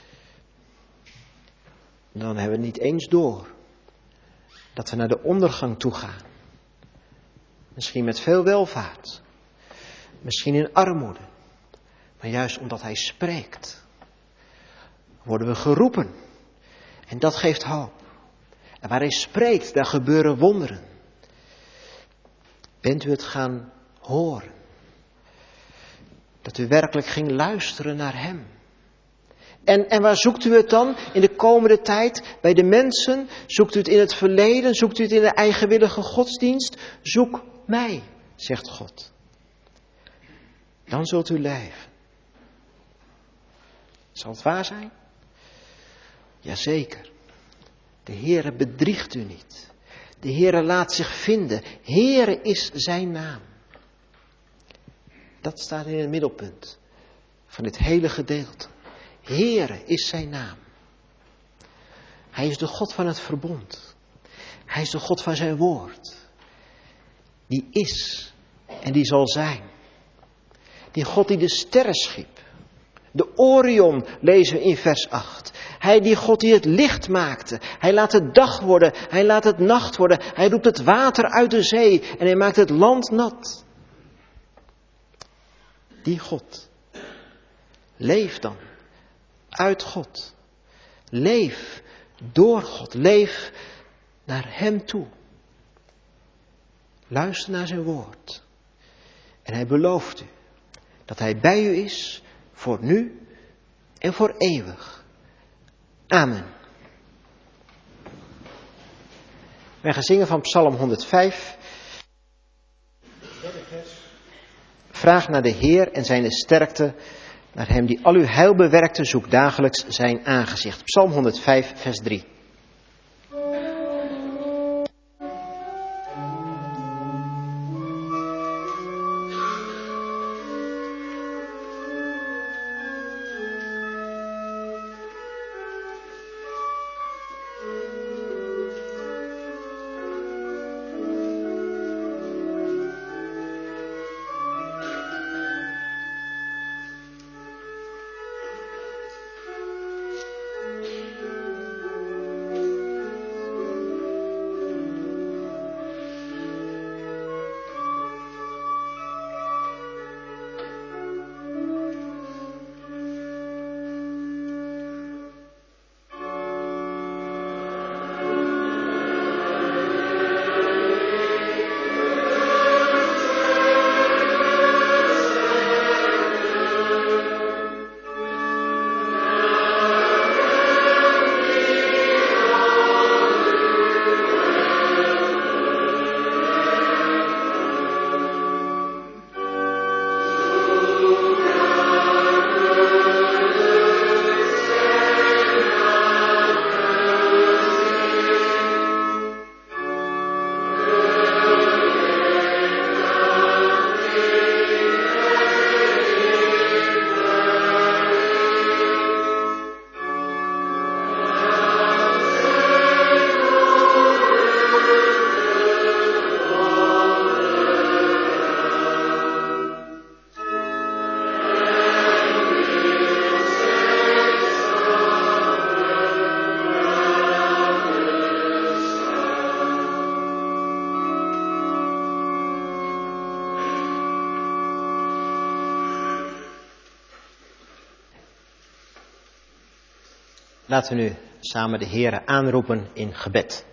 B: dan hebben we niet eens door dat we naar de ondergang toe gaan. Misschien met veel welvaart, misschien in armoede, maar juist omdat Hij spreekt, worden we geroepen. En dat geeft hoop. En waar Hij spreekt, daar gebeuren wonderen. Bent u het gaan horen? Dat u werkelijk ging luisteren naar Hem. En waar zoekt u het dan in de komende tijd? Bij de mensen? Zoekt u het in het verleden? Zoekt u het in de eigenwillige godsdienst? Zoek mij, zegt God. Dan zult u leven. Zal het waar zijn? Jazeker. De Heere bedriegt u niet. De Heere laat zich vinden. Heere is zijn naam. Dat staat in het middelpunt van dit hele gedeelte. Heere is zijn naam. Hij is de God van het verbond. Hij is de God van zijn woord. Die is en die zal zijn. Die God die de sterren schiep. De Orion lezen we in vers 8. Hij die God die het licht maakte. Hij laat het dag worden. Hij laat het nacht worden. Hij roept het water uit de zee. En hij maakt het land nat. Die God. Leef dan. Uit God. Leef door God. Leef naar Hem toe. Luister naar zijn woord. En Hij belooft u dat Hij bij u is voor nu en voor eeuwig. Amen. Wij gaan zingen van Psalm 105. Vraag naar de Heer en zijn sterkte. Naar Hem die al uw heil bewerkte, zoek dagelijks zijn aangezicht. Psalm 105, vers 3. Laten we nu samen de Heere aanroepen in gebed.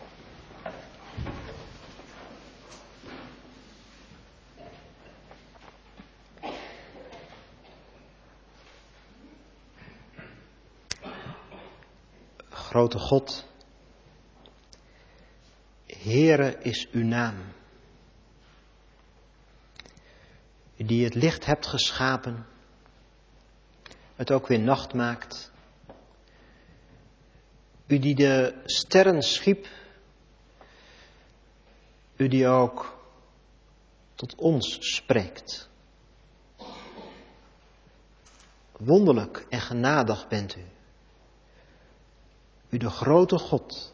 B: Grote God, Heere is uw naam. U die het licht hebt geschapen, het ook weer nacht maakt. U die de sterren schiep, u die ook tot ons spreekt. Wonderlijk en genadig bent u. U de grote God.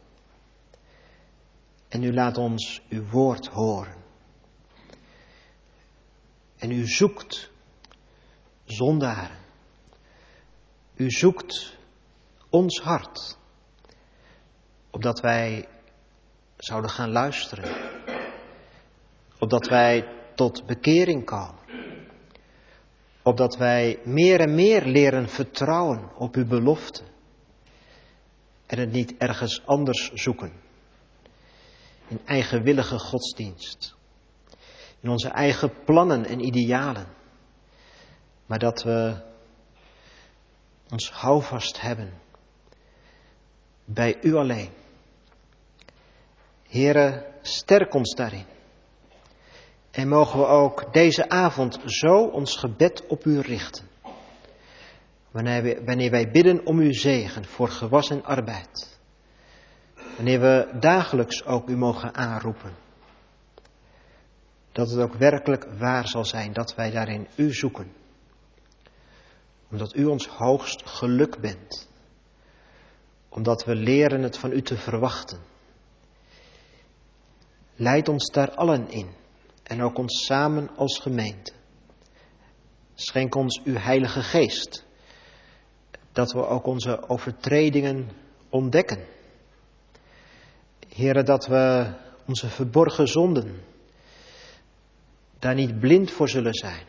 B: En u laat ons uw woord horen. En u zoekt zondaren U zoekt ons hart, opdat wij zouden gaan luisteren, opdat wij tot bekering komen, opdat wij meer en meer leren vertrouwen op uw belofte en het niet ergens anders zoeken, in eigenwillige godsdienst, in onze eigen plannen en idealen, maar dat we ons houvast hebben bij u alleen. Heere, sterk ons daarin. En mogen we ook deze avond zo ons gebed op u richten. Wanneer wij bidden om uw zegen voor gewas en arbeid. Wanneer we dagelijks ook u mogen aanroepen. Dat het ook werkelijk waar zal zijn dat wij daarin u zoeken. Omdat u ons hoogst geluk bent. Omdat we leren het van u te verwachten. Leid ons daar allen in. En ook ons samen als gemeente. Schenk ons uw Heilige Geest. Dat we ook onze overtredingen ontdekken. Heere, dat we onze verborgen zonden daar niet blind voor zullen zijn.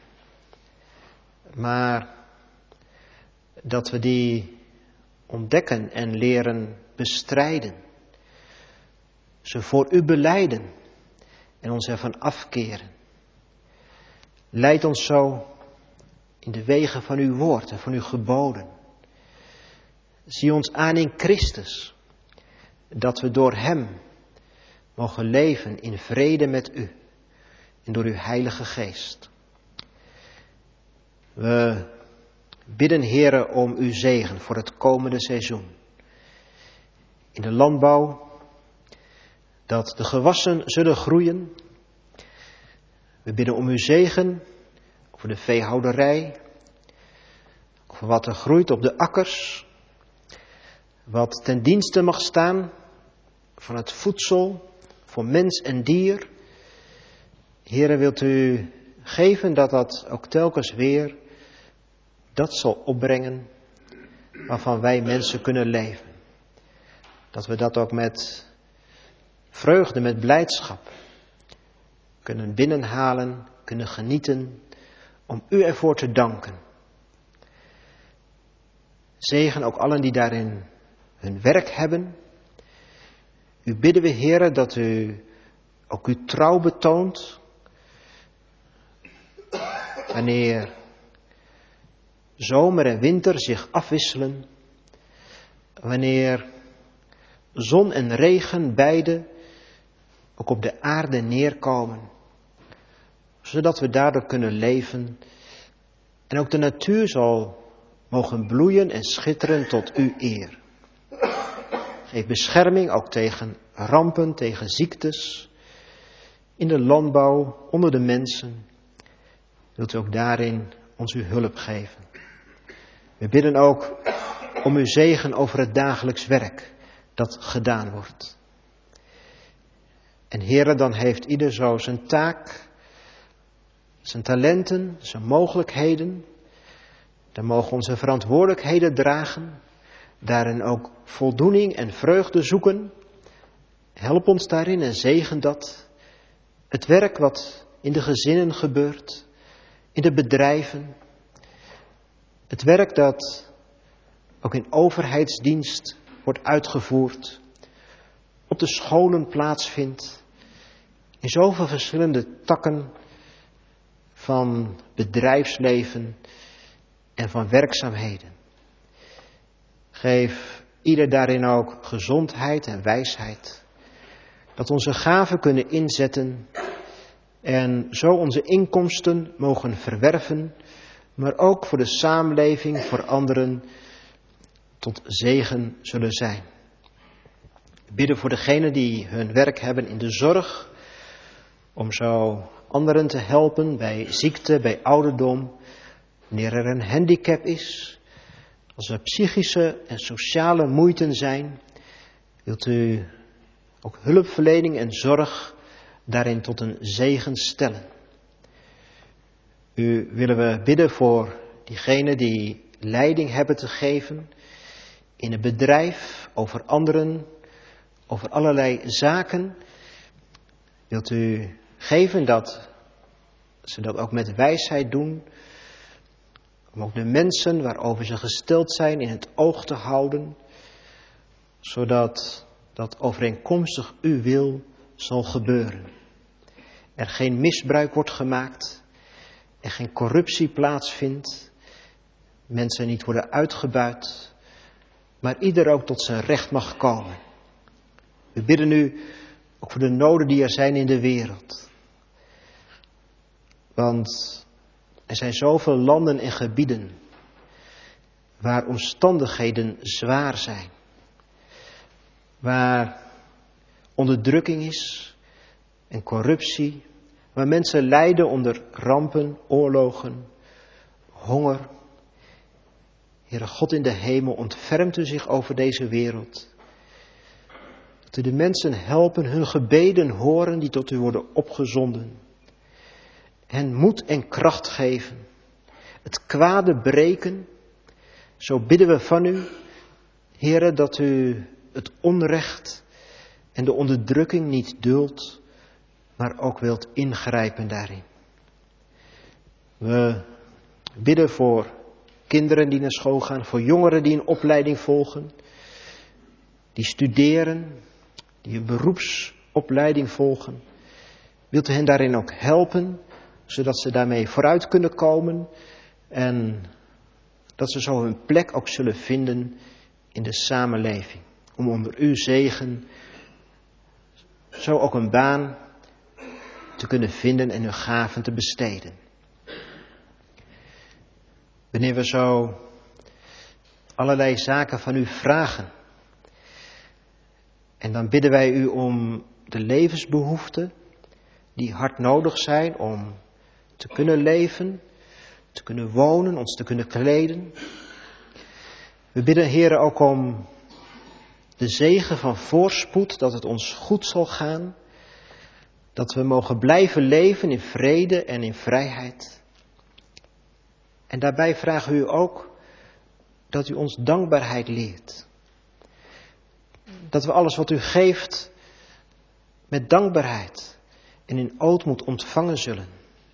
B: Maar dat we die ontdekken en leren bestrijden. Ze voor u belijden en ons ervan afkeren. Leid ons zo in de wegen van uw woord en van uw geboden. Zie ons aan in Christus, dat we door hem mogen leven in vrede met u en door uw Heilige Geest. We bidden, Heere, om uw zegen voor het komende seizoen. In de landbouw, dat de gewassen zullen groeien. We bidden om uw zegen over de veehouderij, over wat er groeit op de akkers, wat ten dienste mag staan van het voedsel voor mens en dier. Heere, wilt u geven dat dat ook telkens weer dat zal opbrengen waarvan wij mensen kunnen leven. Dat we dat ook met vreugde, met blijdschap kunnen binnenhalen, kunnen genieten, om u ervoor te danken. Zegen ook allen die daarin hun werk hebben. U bidden we, Heere, dat u ook uw trouw betoont. Wanneer zomer en winter zich afwisselen. Wanneer zon en regen beide ook op de aarde neerkomen. Zodat we daardoor kunnen leven. En ook de natuur zal mogen bloeien en schitteren tot uw eer. Geef bescherming ook tegen rampen, tegen ziektes. In de landbouw, onder de mensen. Wilt u ook daarin ons uw hulp geven. We bidden ook om uw zegen over het dagelijks werk dat gedaan wordt. En Heere, dan heeft ieder zo zijn taak, zijn talenten, zijn mogelijkheden. Dan mogen onze verantwoordelijkheden dragen. Daarin ook voldoening en vreugde zoeken. Help ons daarin en zegen dat. Het werk wat in de gezinnen gebeurt, in de bedrijven. Het werk dat ook in overheidsdienst wordt uitgevoerd, op de scholen plaatsvindt, in zoveel verschillende takken van bedrijfsleven en van werkzaamheden. Geef ieder daarin ook gezondheid en wijsheid, dat onze gaven kunnen inzetten en zo onze inkomsten mogen verwerven, maar ook voor de samenleving, voor anderen, tot zegen zullen zijn. Bidden voor degenen die hun werk hebben in de zorg, om zo anderen te helpen bij ziekte, bij ouderdom, wanneer er een handicap is, als er psychische en sociale moeiten zijn, wilt u ook hulpverlening en zorg daarin tot een zegen stellen. U willen we bidden voor diegenen die leiding hebben te geven in een bedrijf, over anderen, over allerlei zaken. Wilt u geven dat ze dat ook met wijsheid doen, om ook de mensen waarover ze gesteld zijn in het oog te houden, zodat dat overeenkomstig uw wil zal gebeuren. Er geen misbruik wordt gemaakt, er geen corruptie plaatsvindt, mensen niet worden uitgebuit, maar ieder ook tot zijn recht mag komen. We bidden u ook voor de noden die er zijn in de wereld. Want er zijn zoveel landen en gebieden waar omstandigheden zwaar zijn. Waar onderdrukking is en corruptie. Waar mensen lijden onder rampen, oorlogen, honger. Heere God in de hemel, ontfermt u zich over deze wereld. Dat u de mensen helpen, hun gebeden horen die tot u worden opgezonden. Hen moed en kracht geven. Het kwade breken. Zo bidden we van u, Heere, dat u het onrecht en de onderdrukking niet duldt, maar ook wilt ingrijpen daarin. We bidden voor kinderen die naar school gaan, voor jongeren die een opleiding volgen, die studeren, die een beroepsopleiding volgen. Wilt u hen daarin ook helpen, zodat ze daarmee vooruit kunnen komen en dat ze zo hun plek ook zullen vinden in de samenleving. Om onder uw zegen zo ook een baan te kunnen vinden en hun gaven te besteden. Wanneer we zo allerlei zaken van u vragen, en dan bidden wij u om de levensbehoeften die hard nodig zijn om te kunnen leven, te kunnen wonen, ons te kunnen kleden. We bidden, Heere, ook om de zegen van voorspoed, dat het ons goed zal gaan, dat we mogen blijven leven in vrede en in vrijheid. En daarbij vragen we u ook dat u ons dankbaarheid leert. Dat we alles wat u geeft met dankbaarheid en in ootmoed ontvangen zullen.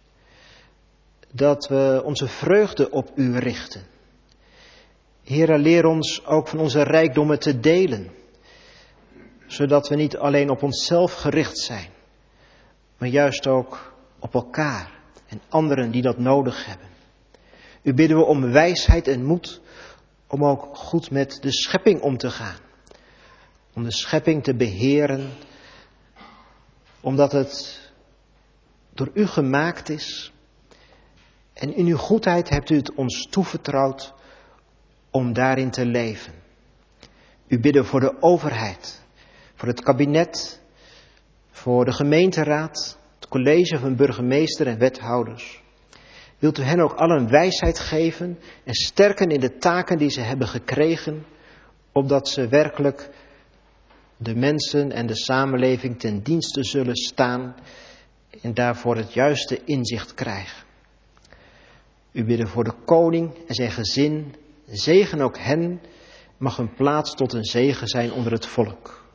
B: Dat we onze vreugde op u richten. Heere, leer ons ook van onze rijkdommen te delen. Zodat we niet alleen op onszelf gericht zijn, maar juist ook op elkaar en anderen die dat nodig hebben. U bidden we om wijsheid en moed om ook goed met de schepping om te gaan. Om de schepping te beheren, omdat het door u gemaakt is. En in uw goedheid hebt u het ons toevertrouwd om daarin te leven. U bidden voor de overheid, voor het kabinet, voor de gemeenteraad, het college van burgemeester en wethouders. Wilt u hen ook allen wijsheid geven en sterken in de taken die ze hebben gekregen, opdat ze werkelijk de mensen en de samenleving ten dienste zullen staan en daarvoor het juiste inzicht krijgen. U bidden voor de koning en zijn gezin, zegen ook hen, mag hun plaats tot een zegen zijn onder het volk.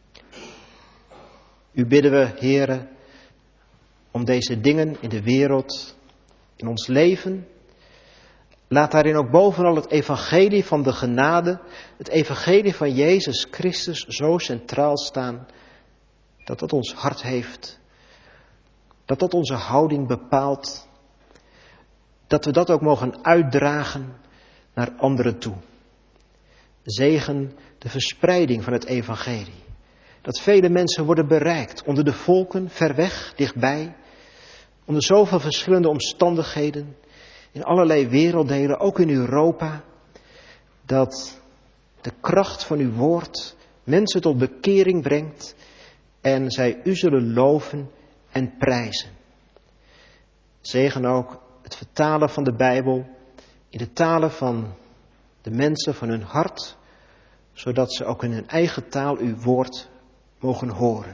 B: U bidden we, Heere, om deze dingen in de wereld, in ons leven. Laat daarin ook bovenal het evangelie van de genade, het evangelie van Jezus Christus zo centraal staan, dat dat ons hart heeft, dat dat onze houding bepaalt, dat we dat ook mogen uitdragen naar anderen toe. Zegen de verspreiding van het evangelie. Dat vele mensen worden bereikt, onder de volken, ver weg, dichtbij, onder zoveel verschillende omstandigheden, in allerlei werelddelen, ook in Europa, dat de kracht van uw woord mensen tot bekering brengt en zij u zullen loven en prijzen. Zegen ook het vertalen van de Bijbel in de talen van de mensen, van hun hart, zodat ze ook in hun eigen taal uw woord mogen horen.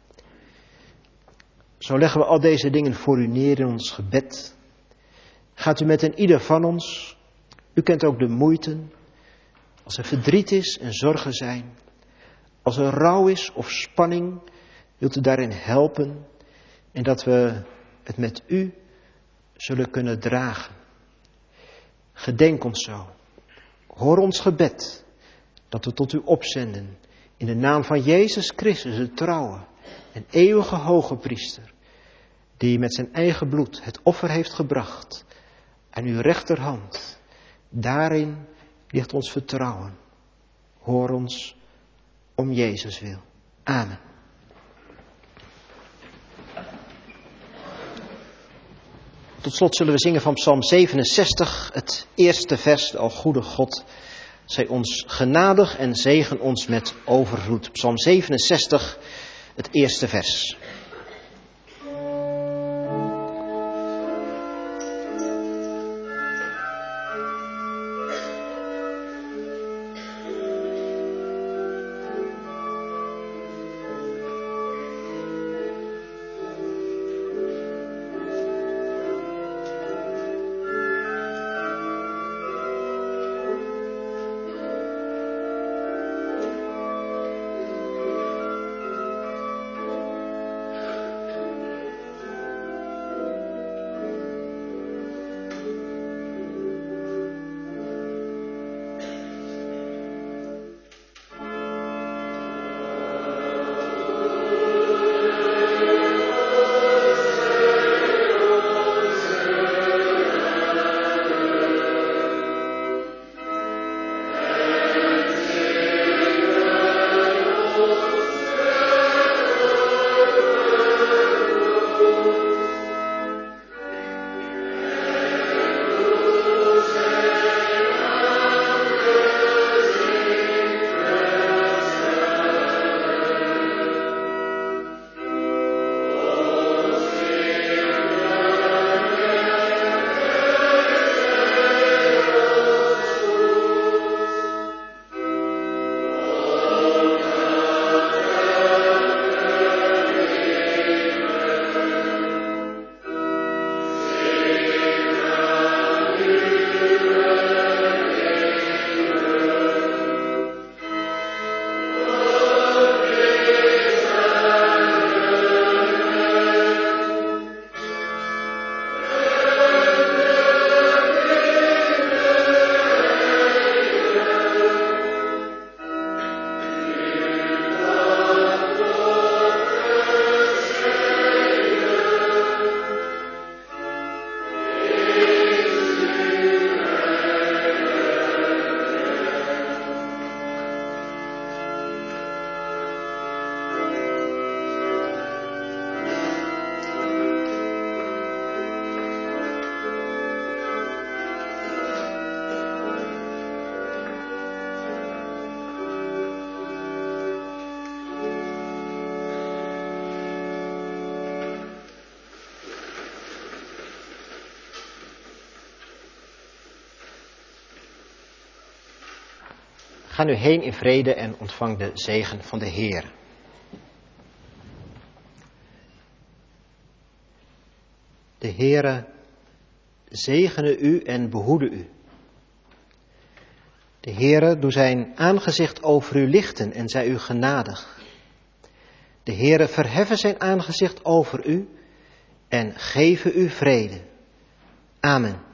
B: Zo leggen we al deze dingen voor u neer in ons gebed. Gaat u met een ieder van ons U kent ook de moeiten, als er verdriet is en zorgen zijn. Als er rouw is of spanning, wilt u daarin helpen. En dat we het met u zullen kunnen dragen. Gedenk ons zo. Hoor ons gebed, dat we tot u opzenden. In de naam van Jezus Christus, de trouwe en eeuwige hoge priester. Die met zijn eigen bloed het offer heeft gebracht aan uw rechterhand. Daarin ligt ons vertrouwen. Hoor ons om Jezus wil. Amen. Tot slot zullen we zingen van Psalm 67, het eerste vers. O goede God, zij ons genadig en zegen ons met overvloed. Psalm 67, het eerste vers. Ga nu heen in vrede en ontvang de zegen van de Heer. De Heere zegene u en behoede u. De Heere doe zijn aangezicht over u lichten en zij u genadig. De Heere verheffe zijn aangezicht over u en geven u vrede. Amen.